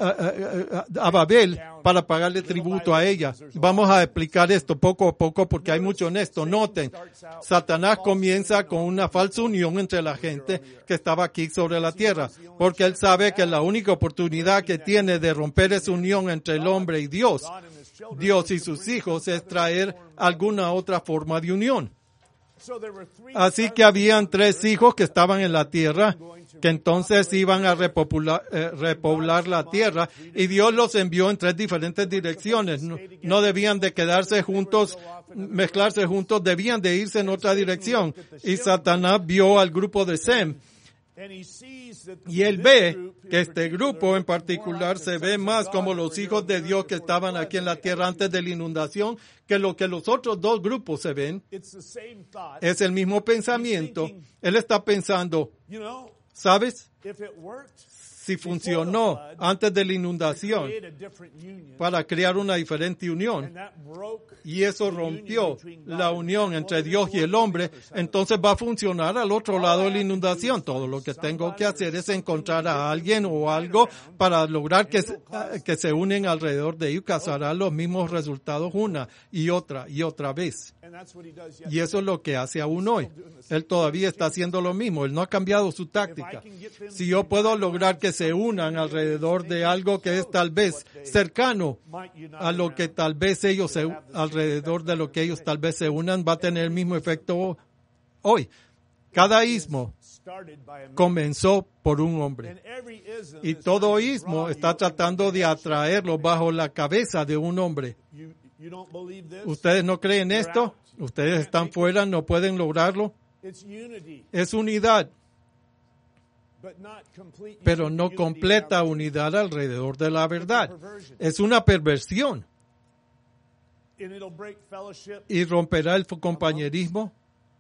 a Babel para pagarle tributo a ella. Vamos a explicar esto poco a poco porque hay mucho en esto. Noten, Satanás comienza con una falsa unión entre la gente que estaba aquí sobre la tierra, porque él sabe que la única oportunidad que tiene de romper esa unión entre el hombre y Dios y sus hijos, es traer alguna otra forma de unión. Así que habían 3 hijos que estaban en la tierra, que entonces iban a repoblar la tierra, y Dios los envió en 3 diferentes direcciones. No debían de quedarse juntos, mezclarse juntos, debían de irse en otra dirección. Y Satanás vio al grupo de Sem, y él ve que este grupo en particular se ve más como los hijos de Dios que estaban aquí en la tierra antes de la inundación que lo que los otros 2 grupos se ven. Es el mismo pensamiento. Él está pensando, ¿sabes? Si funcionó antes de la inundación para crear una diferente unión, y eso rompió la unión entre Dios y el hombre, entonces va a funcionar al otro lado de la inundación. Todo lo que tengo que hacer es encontrar a alguien o algo para lograr que se unen alrededor de ellos, causará los mismos resultados una y otra vez. Y eso es lo que hace aún hoy. Él todavía está haciendo lo mismo. Él no ha cambiado su táctica. Si yo puedo lograr que se unan alrededor de algo que es tal vez cercano a lo que tal vez alrededor de lo que ellos tal vez se unan, va a tener el mismo efecto hoy. Cada ismo comenzó por un hombre. Y todo ismo está tratando de atraerlo bajo la cabeza de un hombre. ¿Ustedes no creen esto? ¿Ustedes están fuera, no pueden lograrlo? Es unidad, pero no completa unidad alrededor de la verdad. Es una perversión. Y romperá el compañerismo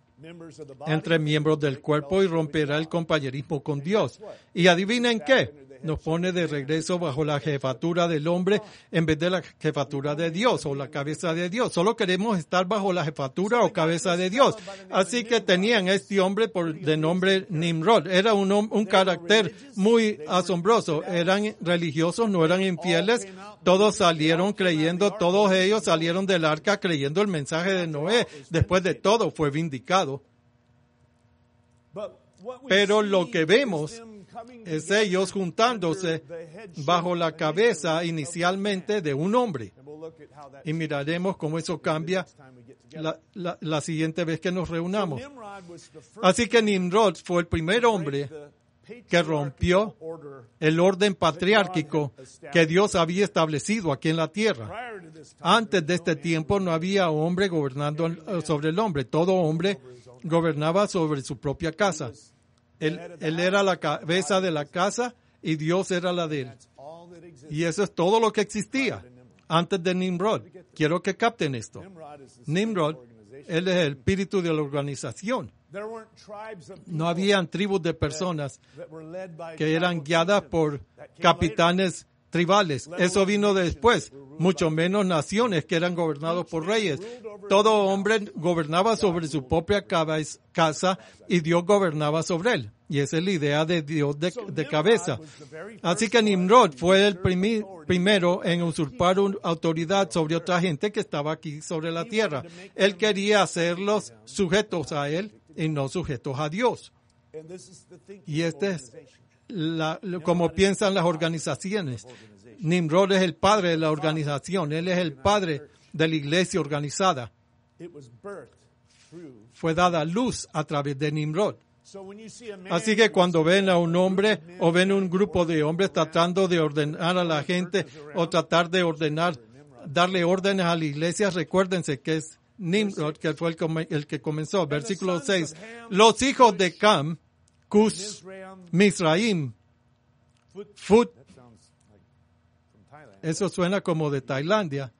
entre miembros del cuerpo y romperá el compañerismo con Dios. Y adivinen qué, nos pone de regreso bajo la jefatura del hombre en vez de la jefatura de Dios o la cabeza de Dios. Solo queremos estar bajo la jefatura o cabeza de Dios. Así que tenían este hombre de nombre Nimrod. Era un carácter muy asombroso. Eran religiosos, no eran infieles. Todos salieron creyendo, todos ellos salieron del arca creyendo el mensaje de Noé. Después de todo fue vindicado. Pero lo que vemos es ellos juntándose bajo la cabeza inicialmente de un hombre. Y miraremos cómo eso cambia la siguiente vez que nos reunamos. Así que Nimrod fue el primer hombre que rompió el orden patriárquico que Dios había establecido aquí en la tierra. Antes de este tiempo no había hombre gobernando sobre el hombre. Todo hombre gobernaba sobre su propia casa. Él era la cabeza de la casa y Dios era la de él. Y eso es todo lo que existía antes de Nimrod. Quiero que capten esto. Nimrod, él es el espíritu de la organización. No habían tribus de personas que eran guiadas por capitanes tribales. Eso vino después. Mucho menos naciones que eran gobernados por reyes. Todo hombre gobernaba sobre su propia casa y Dios gobernaba sobre él. Y esa es la idea de Dios de cabeza. Así que Nimrod fue el primero en usurpar una autoridad sobre otra gente que estaba aquí sobre la tierra. Él quería hacerlos sujetos a él y no sujetos a Dios. Y este es como piensan las organizaciones. Nimrod es el padre de la organización. Él es el padre de la iglesia organizada. Fue dada luz a través de Nimrod. Así que cuando ven a un hombre o ven un grupo de hombres tratando de ordenar a la gente o tratar de darle órdenes a la iglesia, recuérdense que es Nimrod, que fue el que comenzó. Versículo 6. Los hijos de Cam, Cus, Mizraim, Fut. Eso suena como de Tailandia.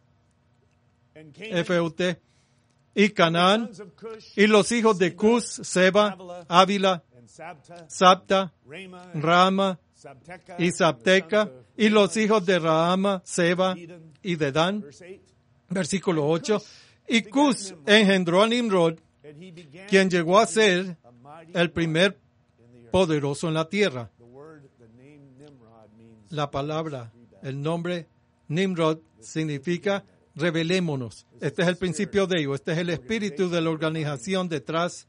F-U-T. Y Canaán, y los hijos de Cus, Seba, Ávila, Sabta, Rama y Sabteca, y los hijos de Rahama, Seba y Dedán. Versículo 8. Y Cus engendró a Nimrod, quien llegó a ser el primer poderoso en la tierra. La palabra, el nombre Nimrod significa revelémonos. Este es el principio de ello. Este es el espíritu de la organización detrás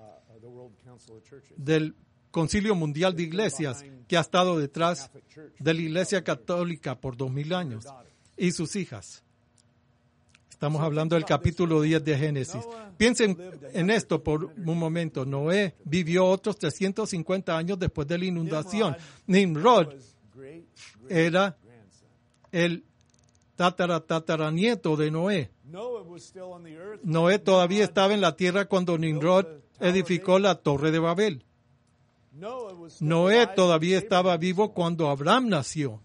del Concilio Mundial de Iglesias que ha estado detrás de la Iglesia Católica por 2000 años y sus hijas. Estamos hablando del capítulo 10 de Génesis. Piensen en esto por un momento. Noé vivió otros 350 años después de la inundación. Nimrod era el tataranieto de Noé. Noé todavía estaba en la tierra cuando Nimrod edificó la Torre de Babel. Noé todavía estaba vivo cuando Abraham nació.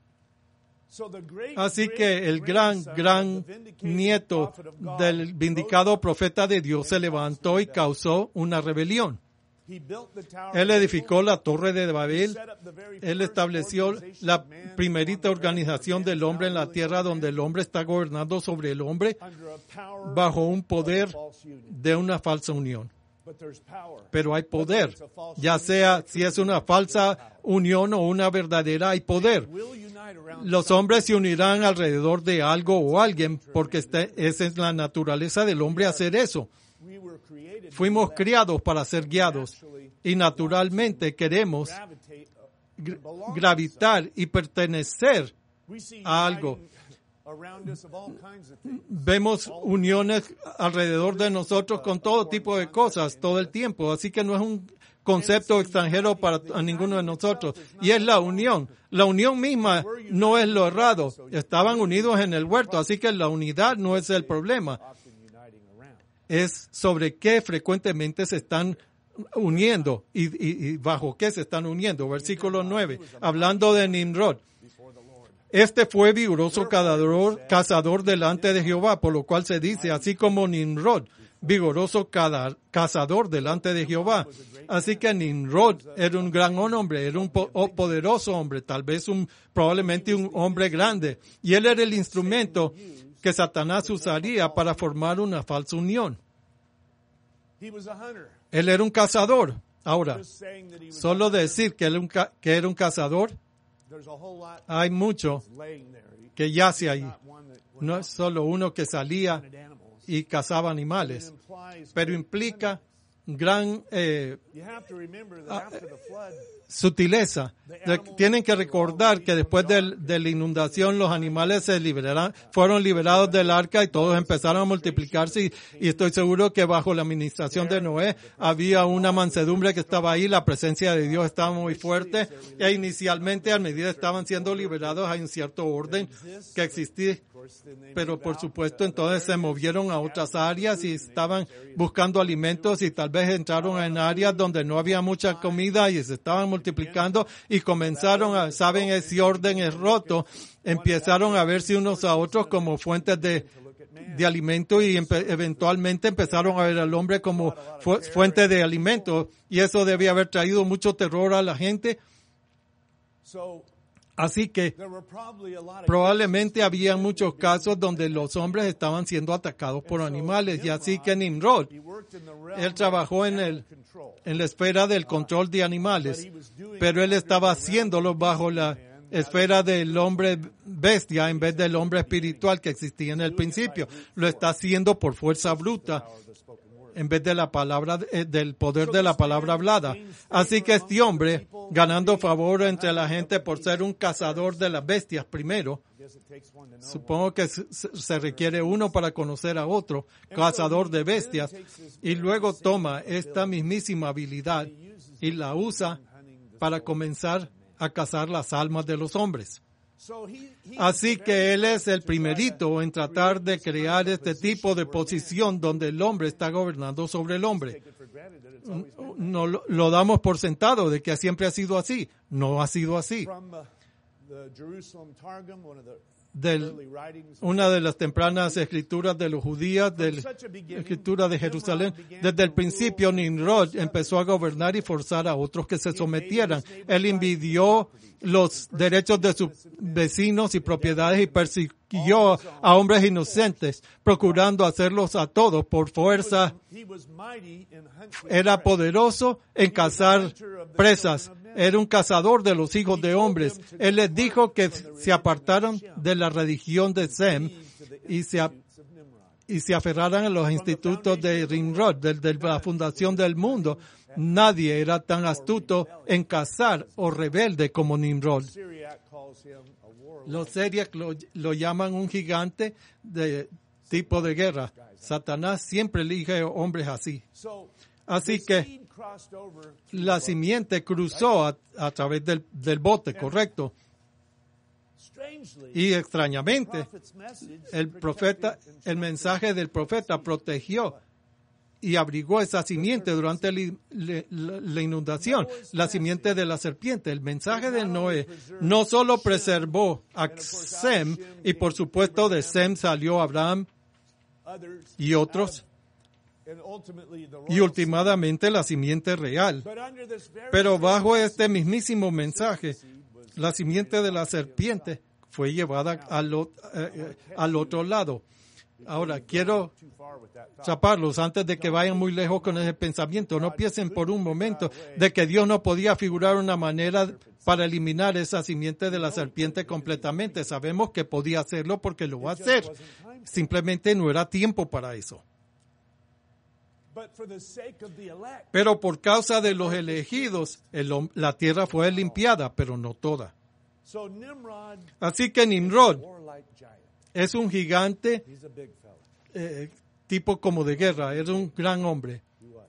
Así que el gran nieto del vindicado profeta de Dios se levantó y causó una rebelión. Él edificó la Torre de Babel. Él estableció la primerita organización del hombre en la tierra, donde el hombre está gobernando sobre el hombre bajo un poder de una falsa unión. Pero hay poder, ya sea si es una falsa unión o una verdadera, hay poder. Los hombres se unirán alrededor de algo o alguien, porque esa es la naturaleza del hombre, hacer eso. Fuimos criados para ser guiados y naturalmente queremos gravitar y pertenecer a algo. Vemos uniones alrededor de nosotros con todo tipo de cosas todo el tiempo, así que no es un concepto extranjero para ninguno de nosotros. Y es la unión. La unión misma no es lo errado. Estaban unidos en el huerto, así que la unidad no es el problema. Es sobre qué frecuentemente se están uniendo y bajo qué se están uniendo. Versículo 9, hablando de Nimrod. Este fue vigoroso cazador delante de Jehová, por lo cual se dice, así como Nimrod, vigoroso cazador delante de Jehová. Así que Nimrod era un gran hombre, era un poderoso hombre, tal vez probablemente un hombre grande. Y él era el instrumento que Satanás usaría para formar una falsa unión. Él era un cazador. Ahora, solo decir que era un cazador, hay mucho que yace ahí. No es solo uno que salía y cazaba animales, pero implica gran sutileza. Tienen que recordar que después de la inundación los animales fueron liberados del arca y todos empezaron a multiplicarse y estoy seguro que bajo la administración de Noé había una mansedumbre que estaba ahí, la presencia de Dios estaba muy fuerte e inicialmente a medida estaban siendo liberados hay un cierto orden que existía, pero por supuesto entonces se movieron a otras áreas y estaban buscando alimentos y tal vez entraron en áreas donde no había mucha comida y se estaban multiplicando y comenzaron saben, ese orden es roto, empezaron a verse unos a otros como fuentes de alimento y eventualmente empezaron a ver al hombre como fuente de alimento y eso debía haber traído mucho terror a la gente. Así que probablemente había muchos casos donde los hombres estaban siendo atacados por animales y así que Nimrod, él trabajó en la esfera del control de animales, pero él estaba haciéndolo bajo la esfera del hombre bestia en vez del hombre espiritual que existía en el principio. Lo está haciendo por fuerza bruta en vez de la palabra, del poder de la palabra hablada. Así que este hombre, ganando favor entre la gente por ser un cazador de las bestias primero, supongo que se requiere uno para conocer a otro, cazador de bestias, y luego toma esta mismísima habilidad y la usa para comenzar a cazar las almas de los hombres. Así que él es el primerito en tratar de crear este tipo de posición donde el hombre está gobernando sobre el hombre. No lo damos por sentado de que siempre ha sido así. No ha sido así. Una de las tempranas escrituras de los judíos, de la escritura de Jerusalén, desde el principio Nimrod empezó a gobernar y forzar a otros que se sometieran. Él envidió los derechos de sus vecinos y propiedades y persiguió a hombres inocentes, procurando hacerlos a todos por fuerza. Era poderoso en cazar presas. Era un cazador de los hijos de hombres. Él les dijo que se apartaran de la religión de Sem y se aferraran a los institutos de Nimrod, de la fundación del mundo. Nadie era tan astuto en cazar o rebelde como Nimrod. Los Syriac lo llaman un gigante de tipo de guerra. Satanás siempre elige hombres así. Así que la simiente cruzó a través del bote, correcto. Y extrañamente, el mensaje del profeta protegió y abrigó esa simiente durante la inundación, la simiente de la serpiente. El mensaje de Noé no solo preservó a Sem, y por supuesto de Sem salió Abraham y otros, y últimamente la simiente real. Pero bajo este mismísimo mensaje, la simiente de la serpiente fue llevada al otro lado. Ahora, quiero chaparlos antes de que vayan muy lejos con ese pensamiento. No piensen por un momento de que Dios no podía figurar una manera para eliminar esa simiente de la serpiente completamente. Sabemos que podía hacerlo porque lo va a hacer. Simplemente no era tiempo para eso. Pero por causa de los elegidos, la tierra fue limpiada, pero no toda. Así que Nimrod es un gigante tipo como de guerra, era un gran hombre.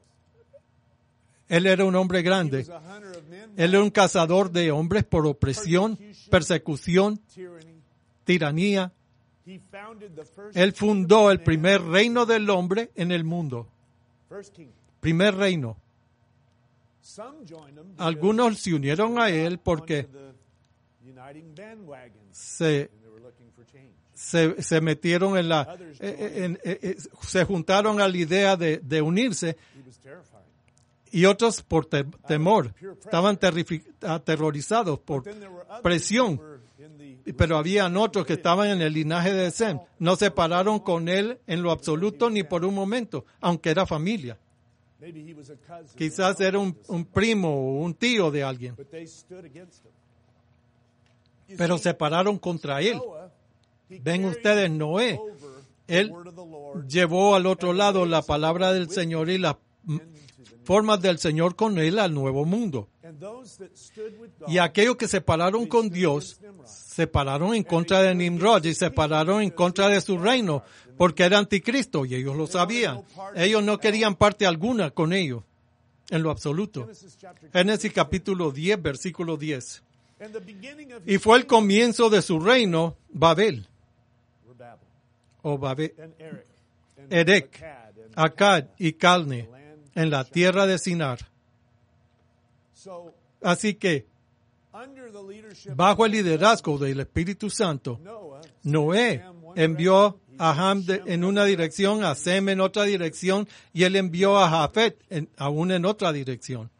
Él era un hombre grande. Él era un cazador de hombres por opresión, persecución, tiranía. Él fundó el primer reino del hombre en el mundo. Primer reino. Algunos se unieron a él porque uniting bandwagons, se and they were looking for change. se metieron en la, se juntaron a la idea de unirse, He was terrifying. y otros por temor, estaban aterrorizados por Then there were others presión. who were in the Pero habían otros que estaban en el linaje de Sem. No se pararon con él en lo absoluto ni por un momento, aunque era familia. maybe he was a cousin, Quizás era un primo o un tío de alguien, but they stood against him. You pero see, se pararon contra él. Noah, he Ven carried ustedes, Noé, over the él word of the Lord llevó al otro lado la palabra del Señor y las formas del Señor con él al nuevo mundo. and those that stood with God. Y aquellos que se pararon con Dios, se pararon en contra de Nimrod y se pararon en contra de su reino, porque era anticristo y ellos lo sabían. Ellos no querían parte alguna con ellos, en lo absoluto. Genesis chapter Génesis capítulo 10, versículo 10. and the beginning of Y his fue el kingdom comienzo de su reino, Babel, were Babel o Babel, and Erech and Erech, Akkad and Akkad y Calne, en la tierra de Sinar. so Así que, under the leadership bajo el liderazgo del Espíritu Santo, Noah, Noé envió a Ham en una dirección, a Sem en otra dirección, y él envió a Jafet aún en otra dirección.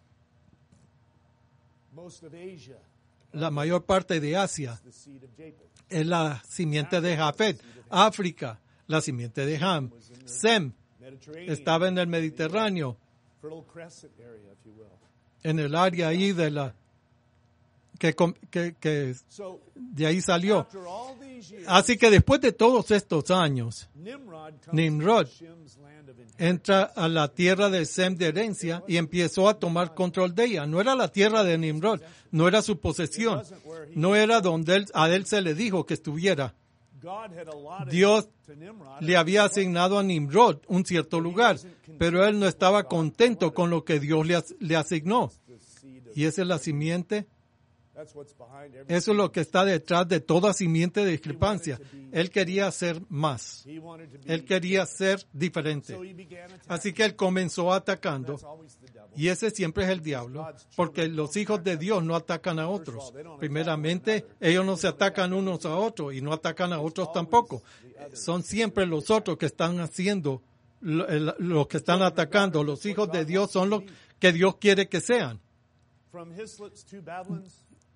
most of Asia, La mayor parte de Asia the seed of Japheth. es la simiente de Jafet. África, la simiente de Ham. Sem Mediterranean, estaba en el Mediterráneo, Fertile Crescent area, if you will. en el área ahí de la que So de ahí salió. after all these years, Así que después de todos estos años, Nimrod comes Nimrod to Shem's land of inheritance. entra a la tierra de Sem de herencia y empezó a tomar control de ella. No era la tierra de Nimrod, no era su posesión, no era donde a él se le dijo que estuviera. God had allotted Dios to Nimrod le había asignado a Nimrod un cierto lugar, pero él no estaba contento con lo que Dios le asignó. the seed of, Y esa es la simiente, that's what's behind every. eso es lo que está detrás de toda simiente de discrepancia. Él quería ser más, He wanted to be. él quería ser diferente. So he began attacking. Así que él comenzó atacando. That's always the devil. Y ese siempre es el diablo, porque los hijos de Dios no atacan a otros. Primeramente, ellos no se atacan unos a otros y no atacan a otros tampoco. Son siempre los otros que están haciendo, los que están atacando. Los hijos de Dios son los que Dios quiere que sean. From Hislop's two Babylons,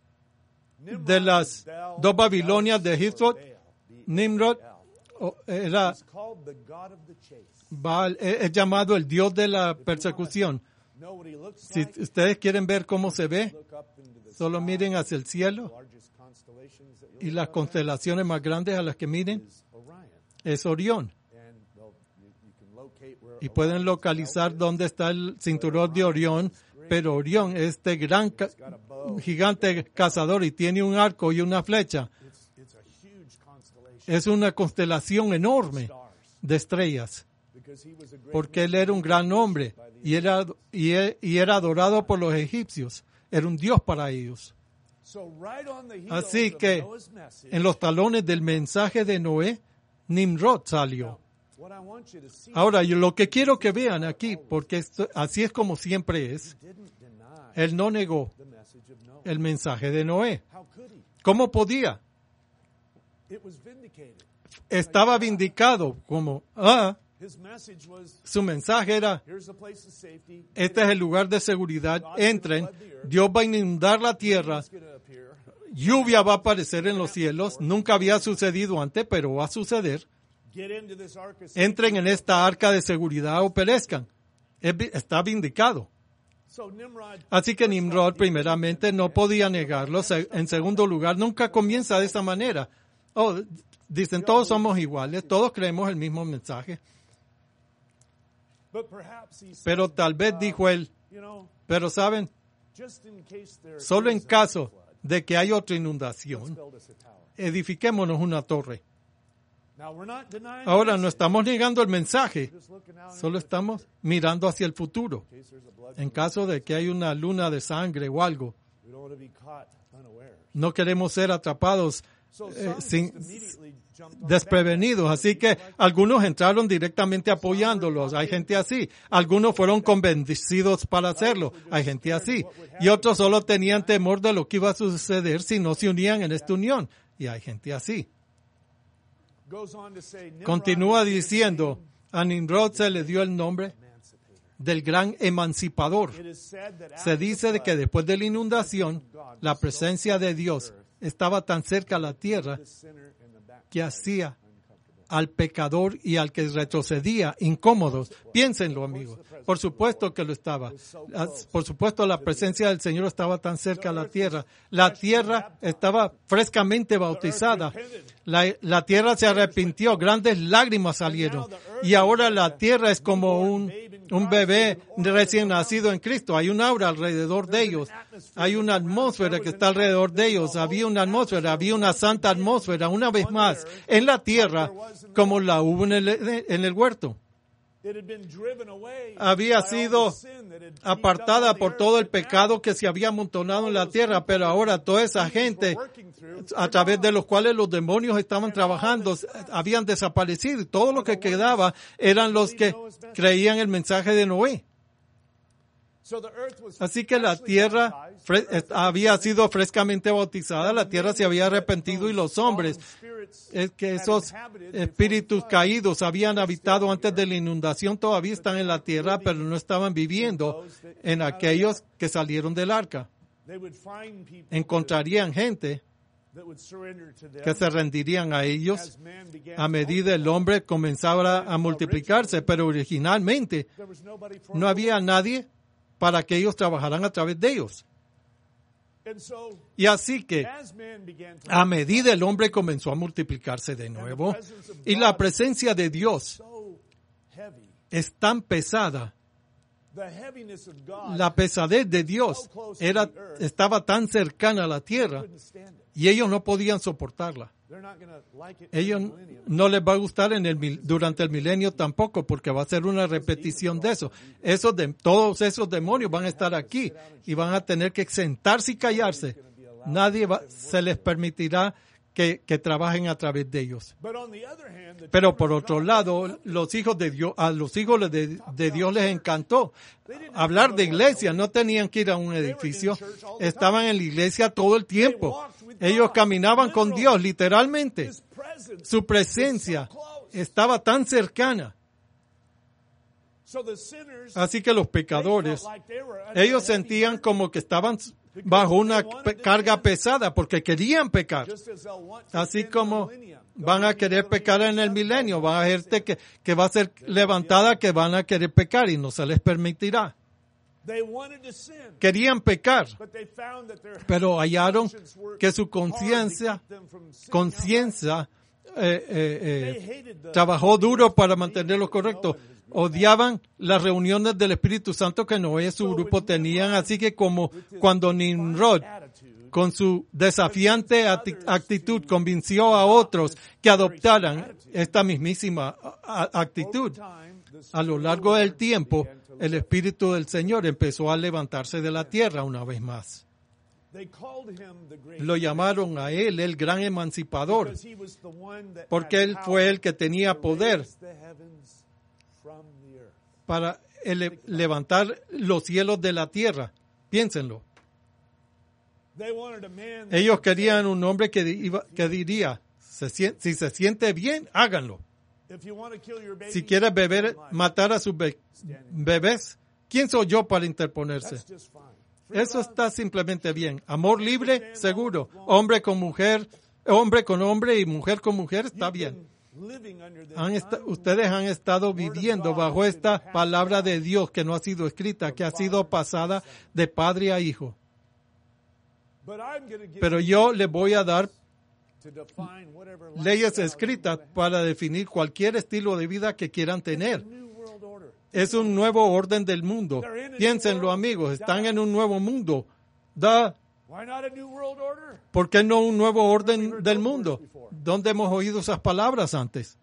De las dos Babilonias de Hislop, Nimrod era He's called the God of the chase. Baal, es llamado el Dios de la persecución. Know what he looks Si like? ustedes quieren ver cómo se ve, Look up into the solo miren hacia el cielo. largest constellations that Y you'll las ever constelaciones más grandes a las que miren is Orion. es Orión. And you can locate where Y pueden localizar dónde está el cinturón de Orión, pero Orión es este gran gigante cazador y tiene un arco y una flecha. it's a huge constellation. Es una constelación enorme Stars. de estrellas, Because he was a great porque él era un gran hombre y era adorado por los egipcios. Era un dios para ellos. So right on the heels Así of que Noah's message, en los talones del mensaje de Noé, Nimrod salió. what I want you to see, Ahora, yo lo que quiero que vean aquí, porque así es como siempre es, didn't deny él no negó the message of Noah. el mensaje de Noé. How could he? ¿Cómo podía? It was vindicated. Estaba vindicado como, His message was, su mensaje era, here's a place of safety. este es el lugar de seguridad, entren, Dios va a inundar la tierra, It's going to appear. lluvia va a aparecer en los cielos, nunca había sucedido antes, pero va a suceder. Get into this ark of safety. Entren en esta arca de seguridad o perezcan. Está vindicado. So Nimrod, Así que Nimrod primeramente no podía negarlo. En segundo lugar, nunca comienza de esa manera. Dicen, todos somos iguales, todos creemos el mismo mensaje. but perhaps he said, Pero tal vez dijo él, you know, pero saben, just in case there solo en is caso a flood, de que haya otra let's inundación, build us a tower. edifiquémonos una torre. Now we're not denying Ahora the no message. estamos negando el mensaje, Just looking out solo into the estamos mirando hacia el futuro. in case there's a blood En moon. caso de que haya una luna de sangre o algo, We don't want to be caught unawares. no queremos ser atrapados So some sin, just immediately desprevenidos. Así que algunos entraron directamente apoyándolos. Hay gente así. Algunos fueron convencidos para hacerlo. Hay gente así. Y otros solo tenían temor de lo que iba a suceder si no se unían en esta unión. Y hay gente así. Continúa diciendo, a Nimrod se le dio el nombre del gran emancipador. Se dice de que después de la inundación, la presencia de Dios estaba tan cerca a la tierra que hacía al pecador y al que retrocedía incómodos. Piénsenlo, amigos. Por supuesto que lo estaba. Por supuesto, la presencia del Señor estaba tan cerca a la tierra. La tierra estaba frescamente bautizada. La tierra se arrepintió. Grandes lágrimas salieron. Y ahora la tierra es como un bebé recién nacido en Cristo. Hay un aura alrededor de ellos. Hay una atmósfera que está alrededor de ellos. Había una atmósfera, había una santa atmósfera, una vez más, en la tierra, como la hubo en el huerto. Había sido apartada por todo el pecado que se había amontonado en la tierra, pero ahora toda esa gente a través de los cuales los demonios estaban trabajando habían desaparecido y todo lo que quedaba eran los que creían el mensaje de Noé. Así que la tierra había sido frescamente bautizada, la tierra se había arrepentido y los hombres, que esos espíritus caídos habían habitado antes de la inundación, todavía están en la tierra, pero no estaban viviendo en aquellos que salieron del arca. Encontrarían gente que se rendirían a ellos a medida el hombre comenzaba a multiplicarse, pero originalmente no había nadie para que ellos trabajaran a través de ellos. Y así que, a medida el hombre comenzó a multiplicarse de nuevo, y la presencia de Dios es tan pesada, la pesadez de Dios estaba tan cercana a la tierra, y ellos no podían soportarla. Ellos no les va a gustar durante el milenio tampoco, porque va a ser una repetición de eso. Todos esos demonios van a estar aquí y van a tener que sentarse y callarse. Nadie se les permitirá que trabajen a través de ellos. Pero por otro lado, los hijos de Dios, a los hijos de Dios les encantó hablar de iglesia. No tenían que ir a un edificio. Estaban en la iglesia todo el tiempo. Ellos caminaban con Dios, literalmente. Su presencia estaba tan cercana. Así que los pecadores, ellos sentían como que estaban bajo una carga pesada porque querían pecar. Así como van a querer pecar en el milenio, van a haber gente que va a ser levantada que van a querer pecar y no se les permitirá. Querían pecar, pero hallaron que su conciencia trabajó duro para mantenerlo correcto. Odiaban las reuniones del Espíritu Santo que Noé y su grupo tenían, así que como cuando Nimrod, con su desafiante actitud, convenció a otros que adoptaran esta mismísima actitud, a lo largo del tiempo, el Espíritu del Señor empezó a levantarse de la tierra una vez más. Lo llamaron a él el gran emancipador, porque él fue el que tenía poder para levantar los cielos de la tierra. Piénsenlo. Ellos querían un hombre que diría, si se siente bien, háganlo. Si quieres matar a sus bebés, ¿quién soy yo para interponerse? Eso está simplemente bien. Amor libre, seguro. Hombre con mujer, hombre con hombre y mujer con mujer, está bien. Ustedes han estado viviendo bajo esta palabra de Dios que no ha sido escrita, que ha sido pasada de padre a hijo. Pero yo les voy a dar leyes escritas para definir cualquier estilo de vida que quieran tener. Es un nuevo orden del mundo. Piénsenlo, amigos, están en un nuevo mundo. ¿Por qué no un nuevo orden del mundo? ¿Dónde hemos oído esas palabras antes?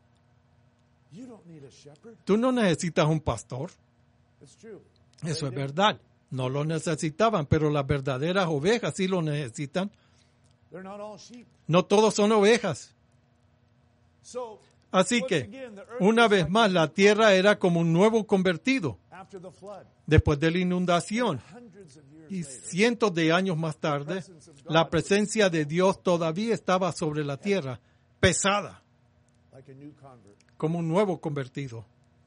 Tú no necesitas un pastor. Eso es verdad. No lo necesitaban, pero las verdaderas ovejas sí lo necesitan. No todos son ovejas. So, Así once que, again, the earth una was vez like más, la tierra era como un nuevo convertido after the flood. después de la inundación. Hundreds of years Y later, cientos de años más tarde, la presencia de Dios todavía estaba sobre la tierra, pesada, like a new convert. como un nuevo convertido.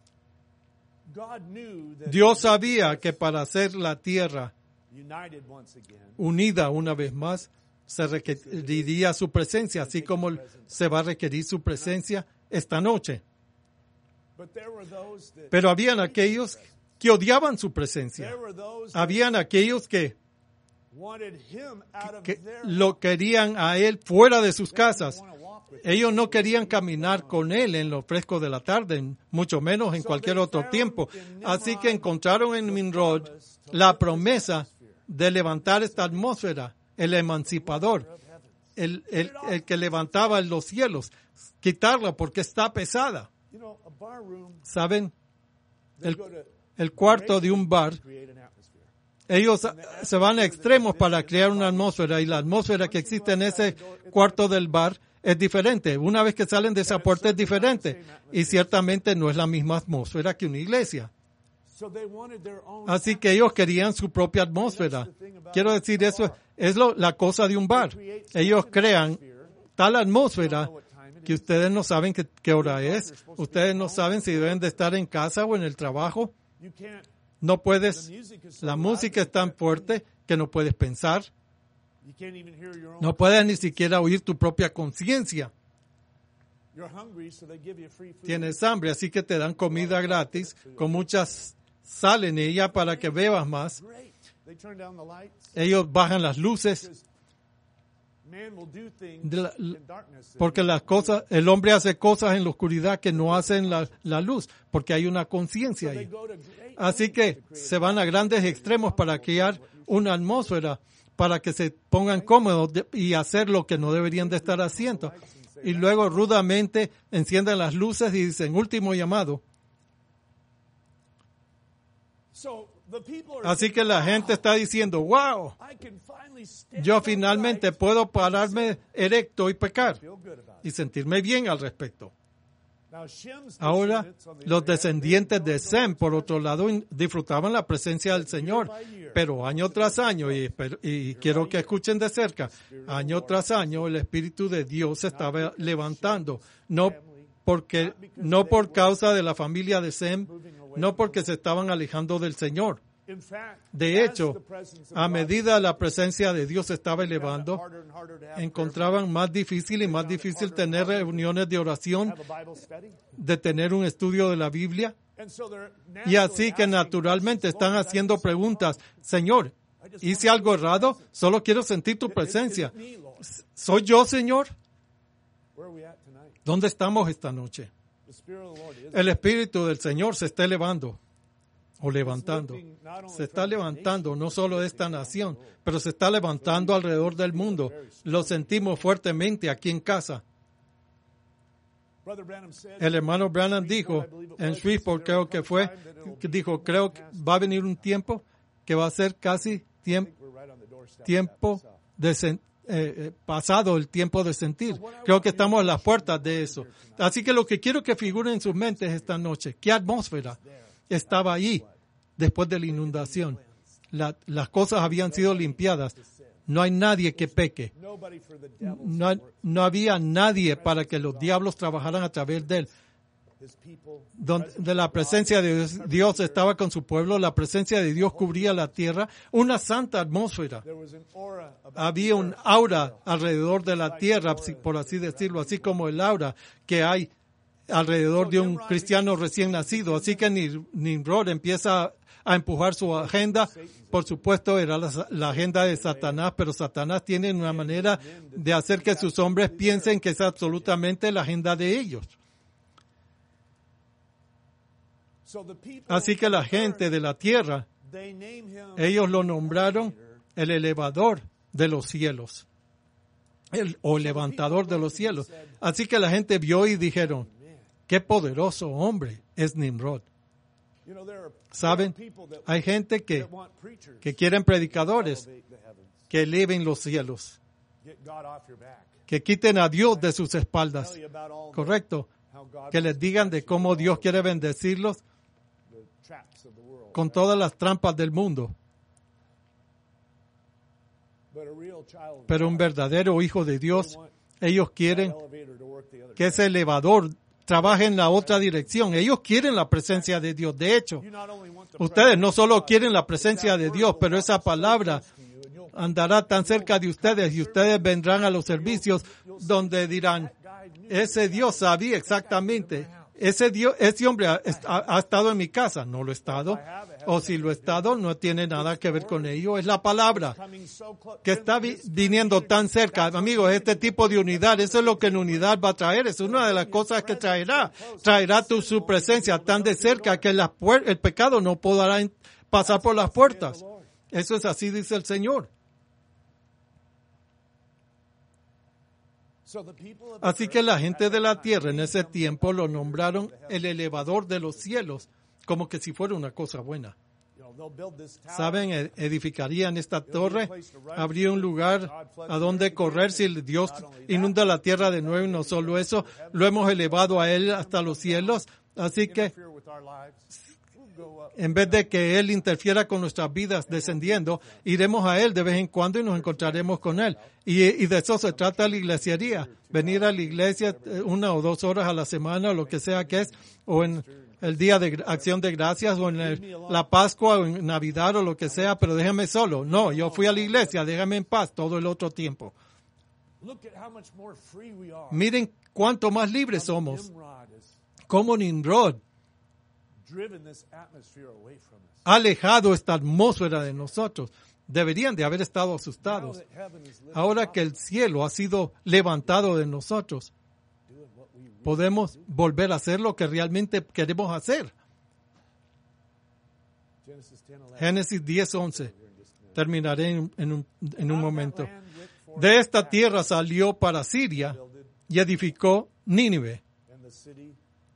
God knew that Dios sabía que para hacer la tierra united once again, unida una vez más, se requeriría su presencia, así como se va a requerir su presencia esta noche. but there were those that Pero habían aquellos que odiaban su presencia. there were those that Habían aquellos que wanted him out of que their lo querían a él fuera de sus casas. want to walk with Ellos no querían caminar con él en lo fresco de la tarde, mucho menos en cualquier otro tiempo. Así que encontraron en Nimrod la promesa de levantar esta atmósfera, el emancipador, el que levantaba los cielos, quitarla porque está pesada. you know, a bar room. ¿Saben? They go to El cuarto de un bar, create an atmosphere. ellos se van a extremos para crear una atmósfera y la atmósfera que existe en ese cuarto del bar es diferente. Una vez que salen de esa puerta es diferente y ciertamente no es la misma atmósfera que una iglesia. So they wanted their own. Así que ellos querían su propia atmósfera. Quiero decir, eso es la cosa de un bar. Ellos crean tal atmósfera que ustedes no saben qué hora es. Ustedes no saben si deben de estar en casa o en el trabajo. You can't. No puedes, Music is so la loud, música es tan fuerte que no puedes pensar. you can't even hear your own. No puedes ni siquiera oír tu propia conciencia. You're hungry, so they give you free food. Tienes hambre, así que te dan comida gratis con muchas sal en ella para que bebas más. Great. They turn down the lights. Ellos bajan las luces Man will do things de la- in darkness. porque el hombre hace cosas en la oscuridad que no hacen la luz, porque hay una conciencia They ahí. go to great Así que se van a grandes extremos para crear una atmósfera, para que se pongan cómodos y hacer lo que no deberían de estar haciendo. Y luego rudamente encienden las luces y dicen, último llamado. So the people are Así que la gente está diciendo, wow, I can finally stand yo upright, finalmente puedo pararme erecto y pecar feel good about it. y sentirme bien al respecto. Now Shem's Ahora, descendants, on the los other hand, descendientes de Sem, por otro lado, disfrutaban la presencia del Señor, pero año tras año, y quiero que escuchen de cerca, año tras año el Espíritu de Dios se estaba levantando, no por causa de la familia de Sem, no porque se estaban alejando del Señor. in fact, De as hecho, the presence of a God medida la presencia de Dios se estaba elevando, harder and harder to have encontraban más difícil y más difícil tener reuniones de oración, have a Bible study. de tener un estudio de la Biblia. And so they're Y así que naturalmente están haciendo preguntas. Señor, ¿hice algo errado? Solo quiero sentir tu presencia. me, Lord. ¿Soy yo, Señor? Where are we at tonight? ¿Dónde estamos esta noche? The Spirit of the Lord is El Espíritu del Señor se está elevando o levantando. Se está levantando no solo de esta nación, pero se está levantando alrededor del mundo. Lo sentimos fuertemente aquí en casa. Brother Branham said, El hermano Branham dijo en Shreveport, creo que fue, creo que va a venir un tiempo que va a ser casi we're right on the doorstep. tiempo de pasado el tiempo de sentir. Creo que estamos a las puertas de eso. Así que lo que quiero que figuren en sus mentes esta noche, ¿qué atmósfera estaba ahí después de la inundación? Las cosas habían sido limpiadas. No hay nadie que peque. Nobody for the devil. No había nadie para que los diablos trabajaran a través de él. His people. Donde la presencia de Dios estaba con su pueblo, la presencia de Dios cubría la tierra, una santa atmósfera. There was an aura about Había un aura alrededor de la tierra, por así decirlo, así como el aura que hay alrededor de un cristiano recién nacido. Así que Nimrod empieza a empujar su agenda. Por supuesto, era la agenda de Satanás, pero Satanás tiene una manera de hacer que sus hombres piensen que es absolutamente la agenda de ellos. so the people. Así que la gente de la tierra, They name him ellos lo nombraron el elevador de los cielos, o levantador de los cielos. Así que la gente vio y dijeron, qué poderoso hombre es Nimrod. You know, there are ¿Saben? people that Hay gente que want preachers quieren predicadores elevate the heavens. que eleven los cielos, Get God off your back. que quiten a Dios de sus espaldas. Tell you about all Correcto. how God Que les digan de cómo Dios quiere bendecirlos the traps of the world. con todas las trampas del mundo. But a real child of Pero un God, verdadero hijo de Dios, ellos quieren elevator to work the other que ese elevador trabaje en la otra dirección. Ellos quieren la presencia de Dios. De hecho, You not only want the ustedes no solo quieren la presencia de Dios, pero esa palabra andará tan cerca de ustedes y ustedes vendrán a los servicios donde dirán, ese Dios sabía exactamente, ese hombre ha estado en mi casa. No lo ha estado. O si lo ha estado, no tiene nada que ver con ello. Es la palabra coming so close. que está viniendo tan cerca. Amigos, este tipo de unidad, eso es lo que en unidad va a traer. Es una de las cosas que traerá. Traerá su presencia tan de cerca que el pecado no podrá pasar por las puertas. Eso es así, dice el Señor. So the people of the Así que la gente de la tierra en ese tiempo lo nombraron el elevador de los cielos, como que si fuera una cosa buena. they'll build this tower. ¿Saben? Edificarían esta torre, habría un lugar a donde correr si Dios inunda la tierra de nuevo, y no solo eso, lo hemos elevado a Él hasta los cielos. Así que Interfere with our lives. We'll go up. en vez de que Él interfiera con nuestras vidas descendiendo, iremos a Él de vez en cuando y nos encontraremos con Él. Y de eso se trata la iglesiaría. Venir a la iglesia 1 o 2 horas a la semana, o lo que sea que es, o en el día de acción de gracias, o en la Pascua, o en Navidad, o lo que sea, pero déjame solo. No, yo fui a la iglesia, déjame en paz todo el otro tiempo. Look at how much more free we are. Miren cuánto más libres somos. Nimrod has Como Nimrod driven this atmosphere away from us. ha alejado esta atmósfera de nosotros. Deberían de haber estado Now asustados. that heaven is lifted Ahora up, que el cielo ha sido levantado de nosotros, doing what we really podemos volver a hacer lo que realmente queremos hacer. Genesis 10:11. Génesis 10:11. Terminaré en un momento. Land went forth De esta tierra salió para Siria y edificó Nínive, and the city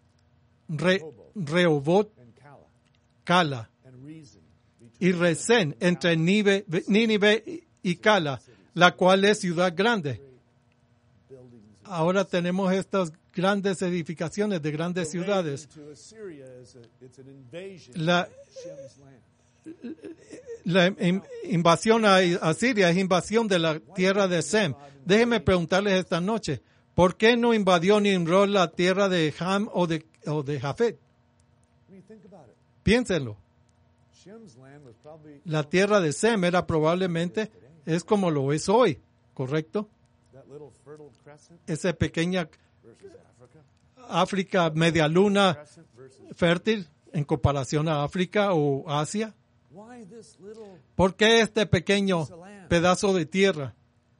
Rehoboth, and Cala and Rezin y Resén, entre Nínive y Cala, la cual es ciudad grande. buildings. Ahora tenemos estas grandes edificaciones de grandes ciudades. To Assyria it's an invasion La- of Shem's land. La invasión a Siria es invasión de la tierra de Sem. Déjenme preguntarles esta noche, ¿por qué no invadió Nimrod la tierra de Ham o de Jafet? I mean, think about it. Piénsenlo. Shem's land was probably La tierra de Sem era probablemente, es como lo es hoy, ¿correcto? that little fertile crescent Esa pequeña versus Africa. África media luna Crescent versus fértil en comparación a África o Asia. why this little ¿Por qué este pequeño pedazo de tierra?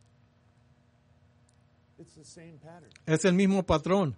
it's the same pattern. Es el mismo patrón,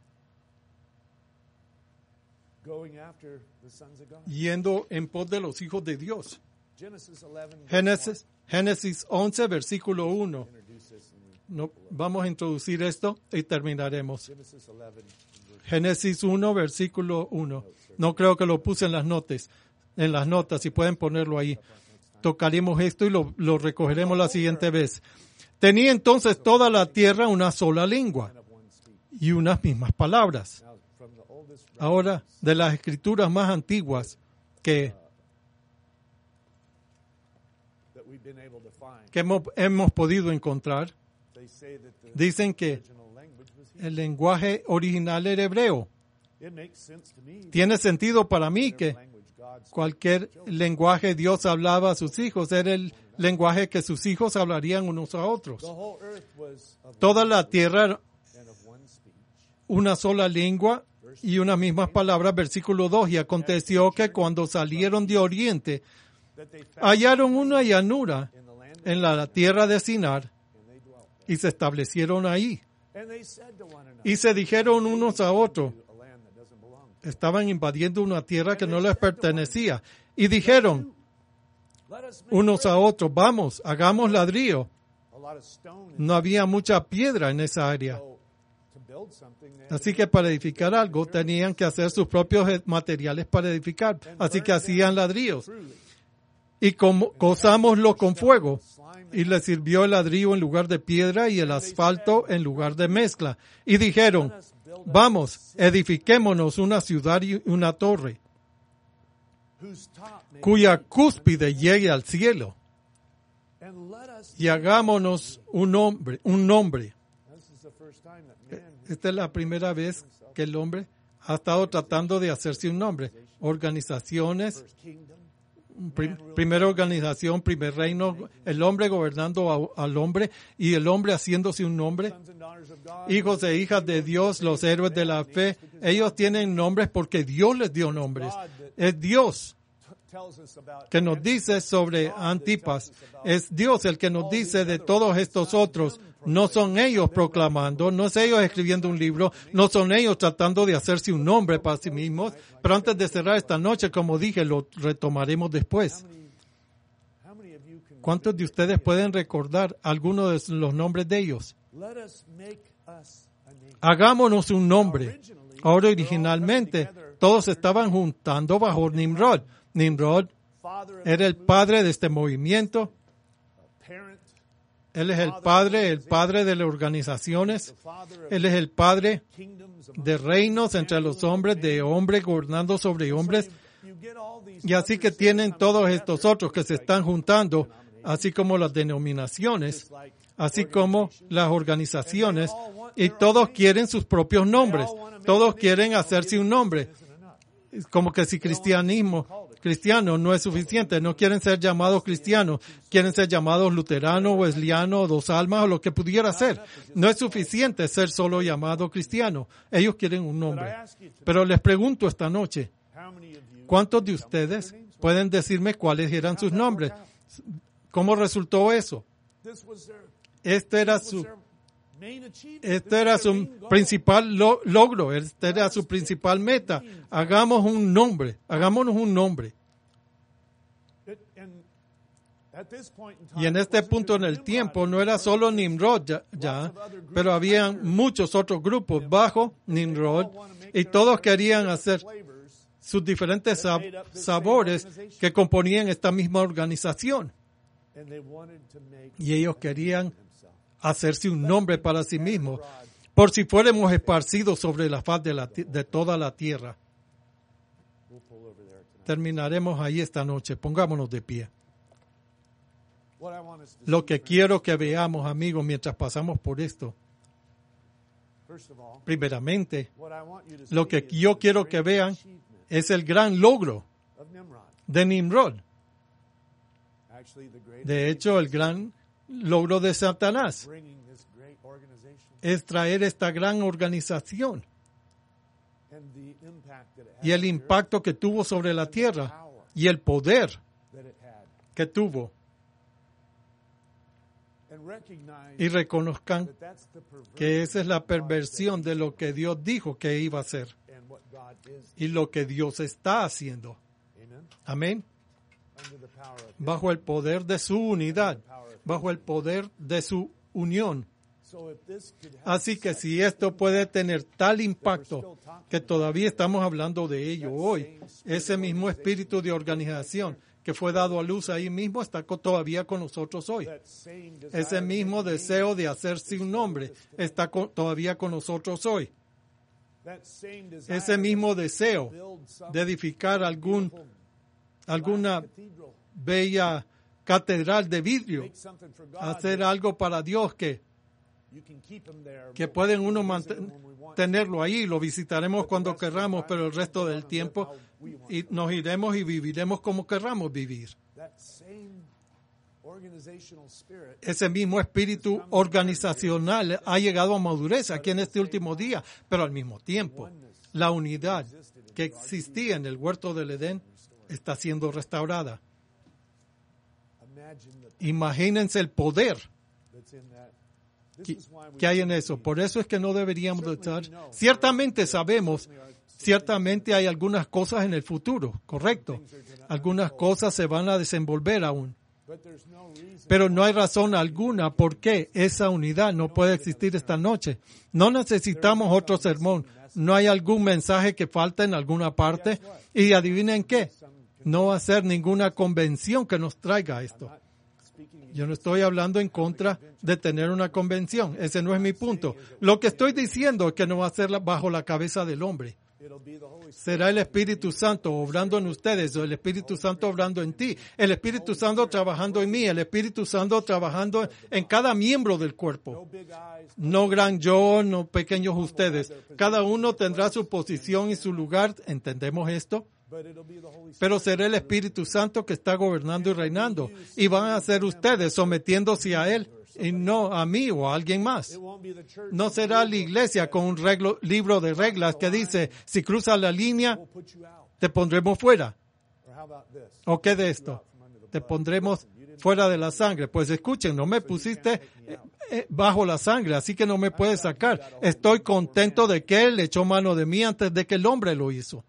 Going after the sons of God. yendo en pos de los hijos de Dios. Genesis 11 verse Génesis 11, versículo 1. 1. Introduce this in No, vamos a introducir esto y terminaremos. Genesis 11 verse Génesis 1, versículo 1. No creo que lo puse en las notas, si pueden ponerlo ahí. Tocaremos esto y lo recogeremos la siguiente vez. Tenía entonces toda la tierra una sola lengua of one speech. y unas mismas palabras. Now from the oldest Ahora, de las escrituras más antiguas que that we've been able to find, hemos podido encontrar, they say that the dicen que original language was Hebrew. el lenguaje original era hebreo. It makes sense to me. Tiene sentido para mí que Language God spoke. cualquier lenguaje Dios hablaba a sus hijos, era el lenguaje que sus hijos hablarían unos a otros. The whole earth was of Toda la tierra era and of one speech. una sola lengua y unas mismas palabras. Versículo 2. Y aconteció que cuando salieron de oriente, That they found hallaron una llanura in the land en la tierra de Sinar and they dwelt. y se establecieron ahí. And they said to one another, Y se dijeron unos a otros, a land that doesn't belong to estaban invadiendo una tierra que no les pertenecía. Y dijeron us. Let us make unos a otros, vamos, hagamos ladrillo. a lot of stone. No había mucha piedra en esa área. So to build something, they Así que para edificar algo tenían que hacer sus propios materiales para edificar. Así que hacían ladrillos. truly y cozámoslo con fuego. Y le sirvió el ladrillo en lugar de piedra y el asfalto en lugar de mezcla. Y dijeron, vamos, edifiquémonos una ciudad y una torre, cuya cúspide llegue al cielo, y hagámonos un nombre. Esta es la primera vez que el hombre ha estado tratando de hacerse un nombre. Organizaciones, primera organización, primer reino, el hombre gobernando al hombre y el hombre haciéndose un nombre. Hijos e hijas de Dios, los héroes de la fe, ellos tienen nombres porque Dios les dio nombres. Es Dios que nos dice sobre Antipas. Es Dios el que nos dice de todos estos otros. No son ellos proclamando, no es ellos escribiendo un libro, no son ellos tratando de hacerse un nombre para sí mismos. Pero antes de cerrar esta noche, como dije, lo retomaremos después. ¿Cuántos de ustedes pueden recordar algunos de los nombres de ellos? Hagámonos un nombre. Ahora, originalmente, todos estaban juntando bajo Nimrod. Nimrod era el padre de este movimiento. Él es el padre de las organizaciones. Él es el padre de reinos entre los hombres, de hombres gobernando sobre hombres. Y así que tienen todos estos otros que se están juntando, así como las denominaciones, así como las organizaciones, y todos quieren sus propios nombres. Todos quieren hacerse un nombre. Como que si cristiano no es suficiente, no quieren ser llamados cristianos, quieren ser llamados luteranos, wesleyanos, dos almas o lo que pudiera ser. No es suficiente ser solo llamado cristiano, ellos quieren un nombre. Pero les pregunto esta noche, ¿cuántos de ustedes pueden decirme cuáles eran sus nombres? ¿Cómo resultó eso? Este era su principal logro, este era su principal meta. Hagámonos un nombre. Y en este punto en el tiempo no era solo Nimrod ya, pero había muchos otros grupos bajo Nimrod y todos querían hacer sus diferentes sabores que componían esta misma organización. Y ellos querían hacerse un nombre para sí mismos, por si fuéramos esparcidos sobre la faz de toda la tierra. Terminaremos ahí esta noche. Pongámonos de pie. Lo que quiero que veamos, amigos, mientras pasamos por esto. Primeramente, lo que yo quiero que vean es el gran logro de Nimrod. De hecho, el gran logro de Satanás es traer esta gran organización y el impacto que tuvo sobre la tierra y el poder que tuvo. Y reconozcan que esa es la perversión de lo que Dios dijo que iba a hacer y lo que Dios está haciendo. Amén. Bajo el poder de su unidad, bajo el poder de su unión. Así que si esto puede tener tal impacto que todavía estamos hablando de ello hoy, ese mismo espíritu de organización que fue dado a luz ahí mismo está todavía con nosotros hoy. Ese mismo deseo de hacerse un nombre está todavía con nosotros hoy. Ese mismo deseo de edificar alguna bella catedral de vidrio, hacer algo para Dios que pueden uno mantenerlo ahí, lo visitaremos cuando querramos, pero el resto del tiempo y nos iremos y viviremos como querramos vivir. Ese mismo espíritu organizacional ha llegado a madurez aquí en este último día, pero al mismo tiempo la unidad que existía en el huerto del Edén está siendo restaurada. Imagínense el poder que hay en eso. Por eso es que no deberíamos de estar. Ciertamente sabemos, ciertamente hay algunas cosas en el futuro, correcto. Algunas cosas se van a desenvolver aún. Pero no hay razón alguna por qué esa unidad no puede existir esta noche. No necesitamos otro sermón. No hay algún mensaje que falta en alguna parte. Y adivinen qué. No va a ser ninguna convención que nos traiga esto. Yo no estoy hablando en contra de tener una convención. Ese no es mi punto. Lo que estoy diciendo es que no va a ser bajo la cabeza del hombre. Será el Espíritu Santo obrando en ustedes, o el Espíritu Santo obrando en ti, el Espíritu Santo trabajando en mí, el Espíritu Santo trabajando en cada miembro del cuerpo. No gran yo, no pequeños ustedes. Cada uno tendrá su posición y su lugar. ¿Entendemos esto? Pero será el Espíritu Santo que está gobernando y reinando. Y van a ser ustedes sometiéndose a Él y no a mí o a alguien más. No será la iglesia con un libro de reglas que dice, si cruzas la línea, te pondremos fuera. ¿O qué de esto? Te pondremos fuera de la sangre. Pues escuchen, no me pusiste bajo la sangre, así que no me puedes sacar. Estoy contento de que Él echó mano de mí antes de que el hombre lo hizo.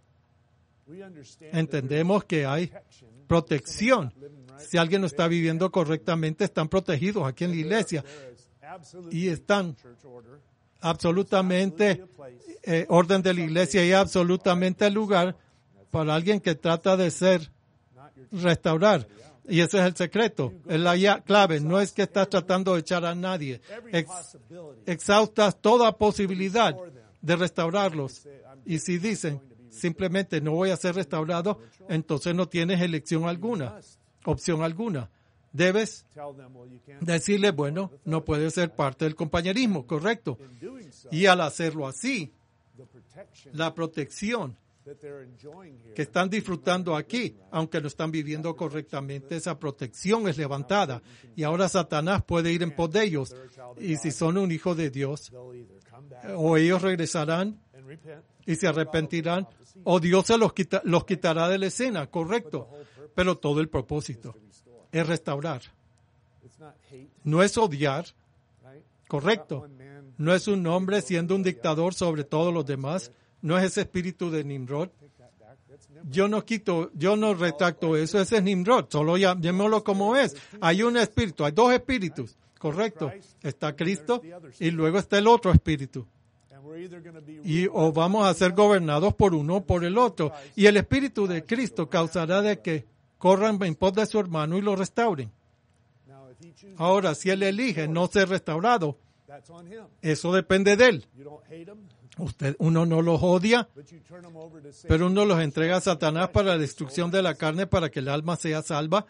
Entendemos que hay protección. Si alguien no está viviendo correctamente, están protegidos aquí en la iglesia. Y están absolutamente orden de la iglesia y absolutamente el lugar para alguien que trata de restaurar. Y ese es el secreto, es la clave. No es que estás tratando de echar a nadie. Exhaustas toda posibilidad de restaurarlos. Y si dicen, simplemente no voy a ser restaurado, entonces no tienes elección alguna, opción alguna. Debes decirle, bueno, no puedes ser parte del compañerismo, correcto. Y al hacerlo así, la protección que están disfrutando aquí, aunque no están viviendo correctamente, esa protección es levantada. Y ahora Satanás puede ir en pos de ellos. Y si son un hijo de Dios, o ellos regresarán y se arrepentirán, o Dios se los quitará de la escena, correcto. Pero todo el propósito es restaurar. No es odiar, correcto. No es un hombre siendo un dictador sobre todos los demás. No es ese espíritu de Nimrod. Yo no retracto eso, ese es Nimrod. Solo llamémoslo como es. Hay un espíritu, hay dos espíritus, correcto. Está Cristo y luego está el otro espíritu. Y o vamos a ser gobernados por uno o por el otro. Y el Espíritu de Cristo causará de que corran en pos de su hermano y lo restauren. Ahora, si él elige no ser restaurado, eso depende de él. Uno no los odia, pero uno los entrega a Satanás para la destrucción de la carne, para que el alma sea salva.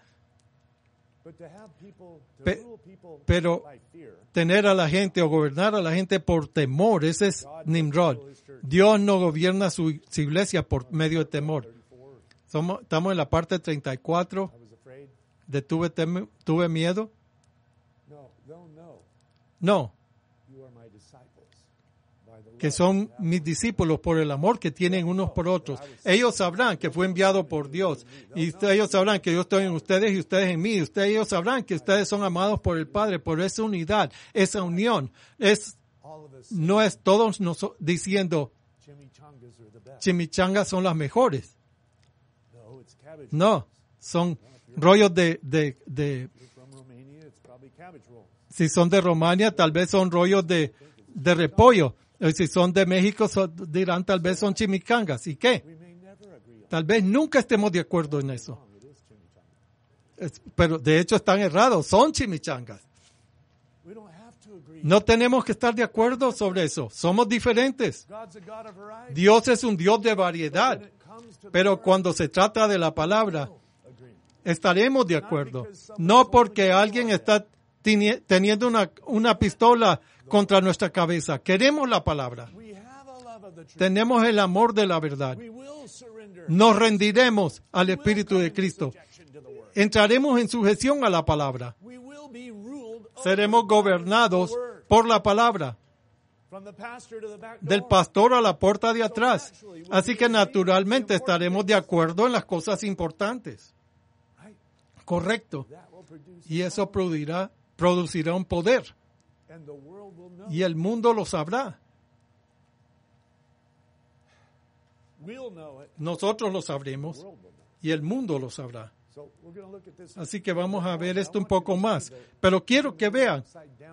Pero tener a la gente o gobernar a la gente por temor, ese es Nimrod. Dios no gobierna su iglesia por medio de temor. Estamos en la parte 34 de tuve miedo. No, que son mis discípulos por el amor que tienen unos por otros. Ellos sabrán que fue enviado por Dios. Y ellos sabrán que yo estoy en ustedes y ustedes en mí. Ellos sabrán que ustedes son amados por el Padre, por esa unidad, esa unión. No es todos diciendo chimichangas son las mejores. No, son rollos si son de Romania, tal vez son rollos de repollo. Si son de México, dirán tal vez son chimichangas. ¿Y qué? Tal vez nunca estemos de acuerdo en eso. Pero de hecho están errados. Son chimichangas. No tenemos que estar de acuerdo sobre eso. Somos diferentes. Dios es un Dios de variedad. Pero cuando se trata de la palabra, estaremos de acuerdo. No porque alguien está teniendo una pistola contra nuestra cabeza. Queremos la palabra. Tenemos el amor de la verdad. Nos rendiremos al Espíritu de Cristo. Entraremos en sujeción a la palabra. Seremos gobernados por la palabra. Del pastor a la puerta de atrás. Así que naturalmente estaremos de acuerdo en las cosas importantes. Correcto. Y eso producirá un poder. Y el mundo lo sabrá. Nosotros lo sabremos y el mundo lo sabrá. Así que vamos a ver esto un poco más. Pero quiero que vean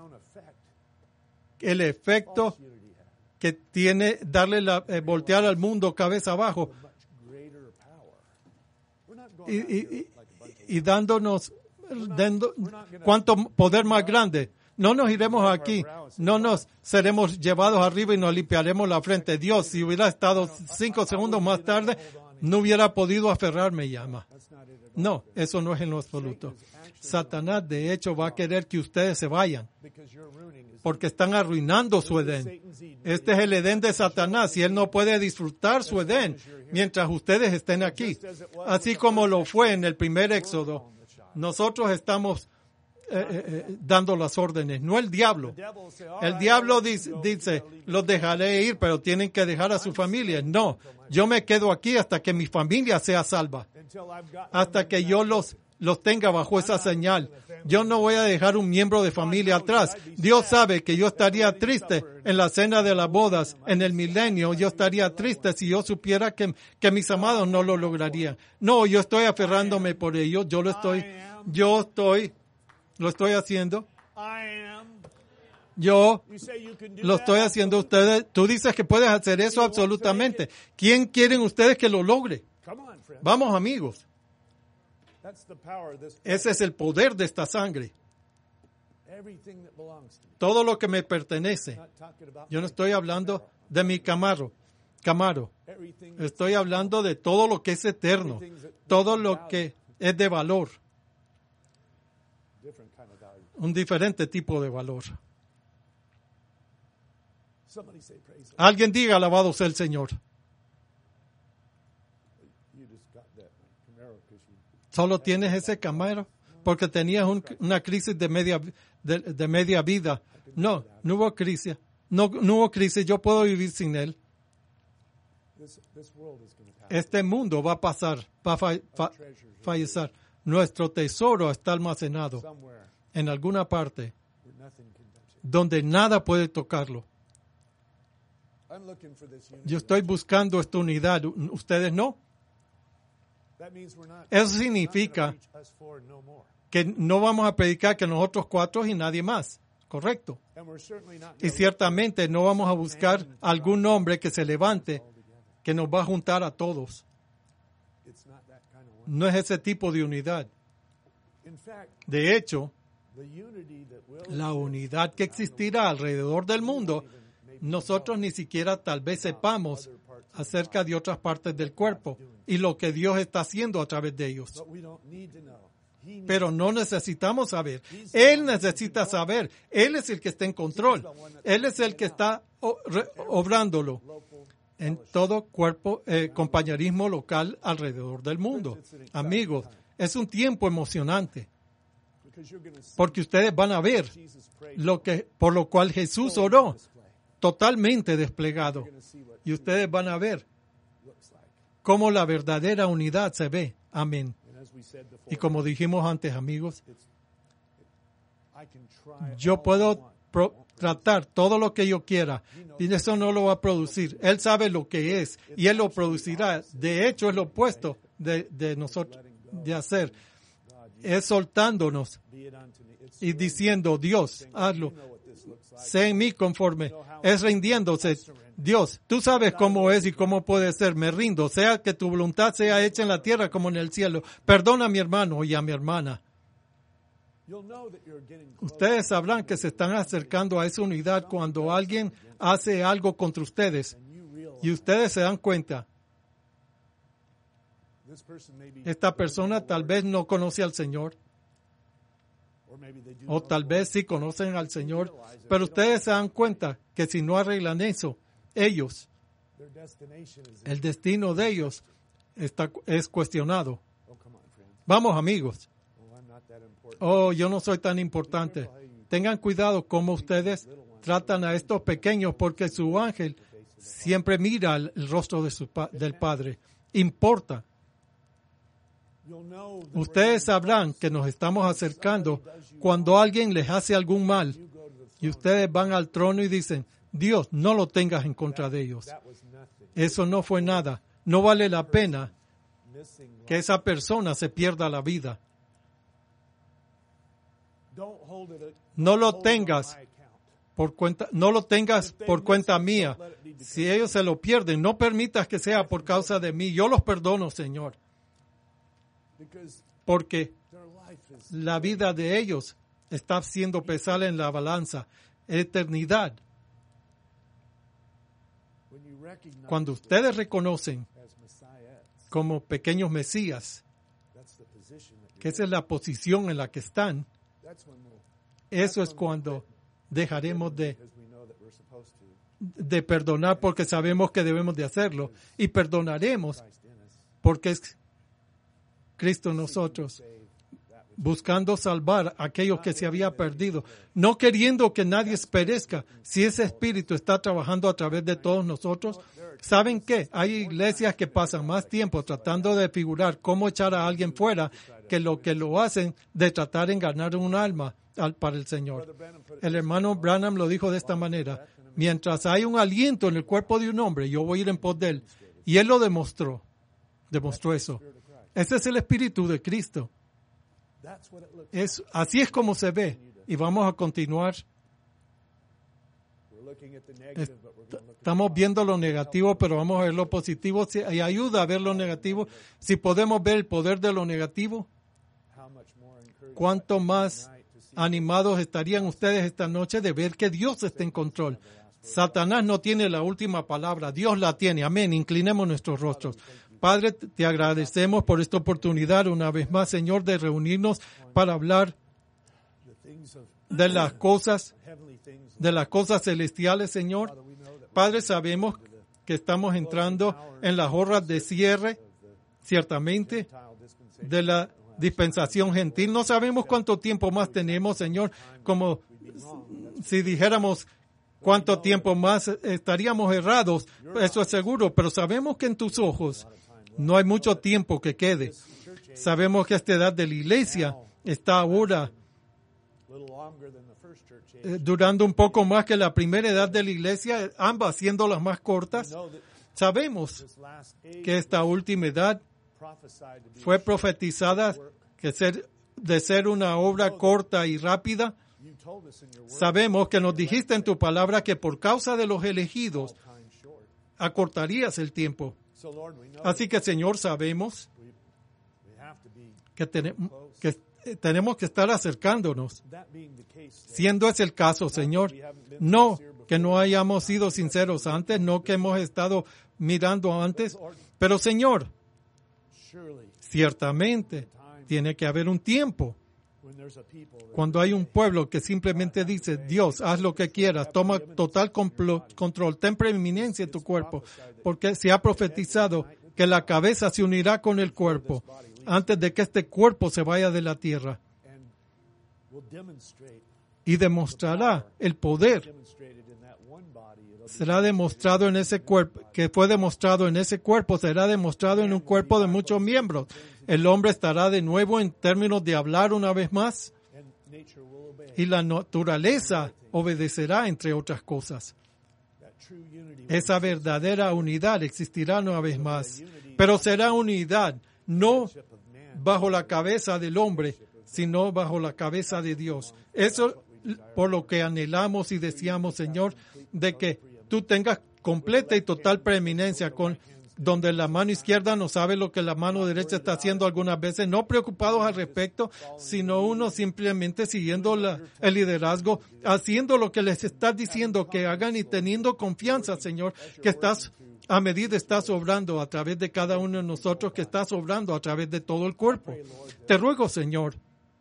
el efecto que tiene voltear al mundo cabeza abajo. y dándonos cuánto poder más grande. No nos iremos aquí, no nos seremos llevados arriba y nos limpiaremos la frente. Dios, si hubiera estado 5 segundos más tarde, no hubiera podido aferrarme ya más. No, eso no es en lo absoluto. Satanás, de hecho, va a querer que ustedes se vayan, porque están arruinando su Edén. Este es el Edén de Satanás y él no puede disfrutar su Edén mientras ustedes estén aquí. Así como lo fue en el primer Éxodo, nosotros estamos dando las órdenes, no el diablo. El diablo dice, los dejaré ir, pero tienen que dejar a su familia. No, yo me quedo aquí hasta que mi familia sea salva, hasta que yo los tenga bajo esa señal. Yo no voy a dejar un miembro de familia atrás. Dios sabe que yo estaría triste en la cena de las bodas, en el milenio. Yo estaría triste si yo supiera que mis amados no lo lograrían. No, yo estoy aferrándome por ellos. Yo lo estoy haciendo. Yo lo estoy haciendo. Ustedes, tú dices que puedes hacer eso absolutamente. ¿Quién quieren ustedes que lo logre? Vamos, amigos. Ese es el poder de esta sangre. Todo lo que me pertenece. Yo no estoy hablando de mi Camaro. Estoy hablando de todo lo que es eterno. Todo lo que es de valor. Un diferente tipo de valor. Alguien diga, alabado sea el Señor. Solo tienes ese Camaro porque tenías una crisis de media vida. No hubo crisis. No hubo crisis. Yo puedo vivir sin él. Este mundo va a pasar, va a fallecer. Nuestro tesoro está almacenado en alguna parte donde nada puede tocarlo. Yo estoy buscando esta unidad. ¿Ustedes no? Eso significa que no vamos a predicar que nosotros 4 y nadie más. Correcto. Y ciertamente no vamos a buscar algún hombre que se levante que nos va a juntar a todos. No es ese tipo de unidad. De hecho, la unidad que existirá alrededor del mundo, nosotros ni siquiera tal vez sepamos acerca de otras partes del cuerpo y lo que Dios está haciendo a través de ellos. Pero no necesitamos saber. Él necesita saber. Él es el que está en control. Él es el que está obrándolo en todo cuerpo, compañerismo local alrededor del mundo. Amigos, es un tiempo emocionante porque ustedes van a ver por lo cual Jesús oró, totalmente desplegado. Y ustedes van a ver cómo la verdadera unidad se ve. Amén. Y como dijimos antes, amigos, yo puedo tratar todo lo que yo quiera y eso no lo va a producir. Él sabe lo que es y Él lo producirá. De hecho, es lo opuesto de nosotros de hacer. Es soltándonos y diciendo, Dios, hazlo. Sé en mí conforme. Es rindiéndose. Dios, tú sabes cómo es y cómo puede ser. Me rindo. Sea que tu voluntad sea hecha en la tierra como en el cielo. Perdona a mi hermano y a mi hermana. Ustedes sabrán que se están acercando a esa unidad cuando alguien hace algo contra ustedes. Y ustedes se dan cuenta. Esta persona tal vez no conoce al Señor. O tal vez sí conocen al Señor. Pero ustedes se dan cuenta que si no arreglan eso, ellos, el destino de ellos es cuestionado. Vamos, amigos. Oh, yo no soy tan importante. Tengan cuidado cómo ustedes tratan a estos pequeños porque su ángel siempre mira el rostro del Padre. Importa. Ustedes sabrán que nos estamos acercando cuando alguien les hace algún mal y ustedes van al trono y dicen, Dios, no lo tengas en contra de ellos. Eso no fue nada. No vale la pena que esa persona se pierda la vida. No lo tengas por cuenta mía. Si ellos se lo pierden, no permitas que sea por causa de mí. Yo los perdono, Señor. Because porque their life is la vida de ellos está siendo pesada en la balanza. Eternidad. when you recognize Cuando ustedes reconocen as Messiah, como pequeños mesías, that's the position that you're que esa es la posición en la que están, in. That's when we'll eso es cuando dejaremos because we know that we're supposed to. de perdonar porque sabemos que debemos de hacerlo. Y perdonaremos Christ in us. porque es Cristo en nosotros, Save that which buscando salvar a aquellos que se había perdido, no queriendo que nadie perezca. Si ese Espíritu está trabajando a través de todos nosotros, ¿saben qué? Hay iglesias que pasan más tiempo tratando de figurar cómo echar a alguien fuera que lo hacen de tratar en ganar un alma para el Señor. El hermano Branham lo dijo de esta manera: mientras hay un aliento en el cuerpo de un hombre, yo voy a ir en pos de él. Y él lo demostró eso. Ese es el Espíritu de Cristo. That's what it looks like. Así es como se ve. Y vamos a continuar. We're looking at the negative, but we're going to look at Estamos viendo lo negativo, pero vamos a ver lo positivo. Y ayuda a ver lo negativo. Si podemos ver el poder de lo negativo, how much more encouraged cuánto más animados estarían ustedes esta noche de ver que Dios está en control. Satanás no tiene la última palabra, Dios la tiene. Amén. Inclinemos nuestros rostros. Padre, te agradecemos por esta oportunidad una vez más, Señor, de reunirnos para hablar the things of de las cosas, heavenly things. de las cosas celestiales, Señor. Father, we know that Padre, sabemos que estamos entrando en las horas de cierre, ciertamente, Gentile dispensation de la dispensación gentil. No sabemos cuánto tiempo más tenemos, Señor, como si dijéramos cuánto tiempo más estaríamos errados, eso es seguro, pero sabemos que en tus ojos no hay mucho tiempo que quede. Sabemos que esta edad de la iglesia está ahora a little longer than the first church age. durando un poco más que la primera edad de la iglesia, ambas siendo las más cortas. Know that Sabemos this last age que esta última edad prophesied to be fue profetizada de ser una obra corta y rápida. you told us in your word Sabemos que nos dijiste en tu palabra que por causa de los elegidos time short. acortarías el tiempo. So Lord, we know Así que, Señor, sabemos we have to be que, tenemos que estar acercándonos. that being the case. Siendo ese el caso, Señor, no que no hayamos sido sinceros antes, no que hemos estado mirando antes, pero, Señor, Surely ciertamente tiene que haber un tiempo when there's a people that cuando hay un pueblo que simplemente dice: Dios, haz lo que quieras, toma total control, ten preeminencia en tu cuerpo, porque se ha profetizado que la cabeza se unirá con el cuerpo antes de que este cuerpo se vaya de la tierra, and will demonstrate y demostrará el poder. demonstrated in that one body. It'll be Será demostrado en ese cuerpo, que fue demostrado en ese cuerpo, será demostrado en un cuerpo de muchos miembros. El hombre estará de nuevo en términos de hablar una vez más, and nature will obey. y la naturaleza obedecerá, entre otras cosas. That true unity will Esa verdadera unidad existirá una vez más, pero será unidad no worship of man. bajo la cabeza del hombre, sino bajo la cabeza de Dios. Eso por lo que anhelamos y deseamos, Señor, de que tú tengas completa y total preeminencia, donde la mano izquierda no sabe lo que la mano derecha está haciendo algunas veces, no preocupados al respecto, sino uno simplemente siguiendo el liderazgo, haciendo lo que les estás diciendo que hagan y teniendo confianza, Señor, que a medida estás obrando a través de cada uno de nosotros, que estás obrando a través de todo el cuerpo. Te ruego, Señor,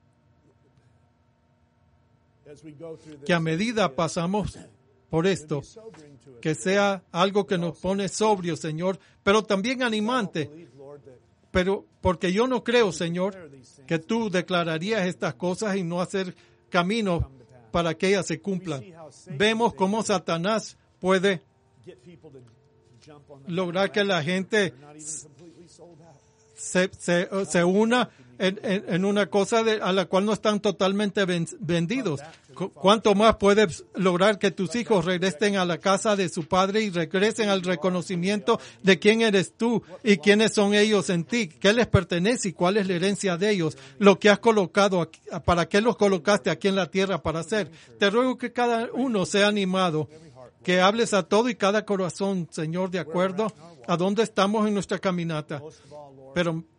As we go through que a this, medida pasamos por esto, sobering to us. que sea algo que nos pone sobrio, Señor, pero también animante, Believe, Lord, that pero porque yo no creo, Señor, que tú declararías estas cosas y no hacer camino para que ellas se cumplan. Vemos cómo Satanás puede get people to jump on the lograr que la gente not even completely sold out. se una en una cosa a la cual no están totalmente vendidos. ¿Cuánto más puedes lograr que tus hijos regresen a la casa de su padre y regresen al reconocimiento de quién eres tú y quiénes son ellos en ti? ¿Qué les pertenece y cuál es la herencia de ellos? Lo que has colocado aquí, ¿para qué los colocaste aquí en la tierra para hacer? Te ruego que cada uno sea animado, que hables a todo y cada corazón, Señor, de acuerdo a dónde estamos en nuestra caminata. Most of all, Lord, Pero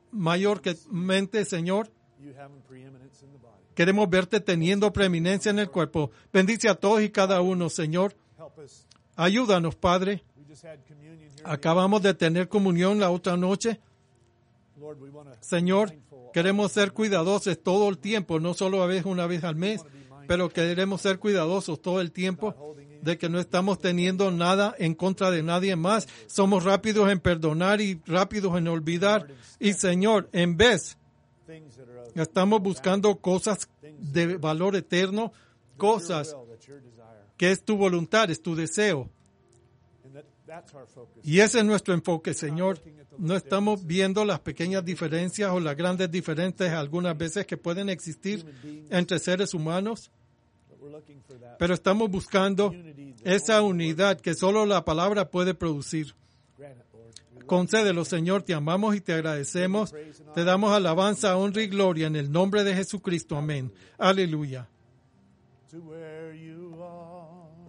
mayormente, Señor. you having preeminence in the body. Queremos verte teniendo preeminencia en el cuerpo. Bendice a todos y cada uno, Señor. Help us. Ayúdanos, Padre. We just had communion here. Acabamos de tener comunión la otra noche. Lord, we want to Señor, queremos ser cuidadosos todo el tiempo, no solo una vez al mes, pero queremos ser cuidadosos todo el tiempo de que no estamos teniendo nada en contra de nadie más. Somos rápidos en perdonar y rápidos en olvidar. Y Señor, en vez, things that are of estamos buscando cosas de valor eterno, cosas will, that's your desire. que es tu voluntad, es tu deseo. And that's our focus. Y ese es nuestro enfoque, Señor. No estamos viendo las pequeñas diferencias o las grandes diferencias algunas veces que pueden existir entre seres humanos, But we're looking for that pero estamos buscando unity that esa unidad que solo la palabra puede producir. grant it, Lord. We Concédelo, Señor, te amamos y te agradecemos. Te damos alabanza, honra y gloria en el nombre de Jesucristo. Amén. Aleluya. to where you are.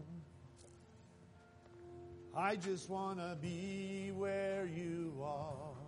I just want to be where you are.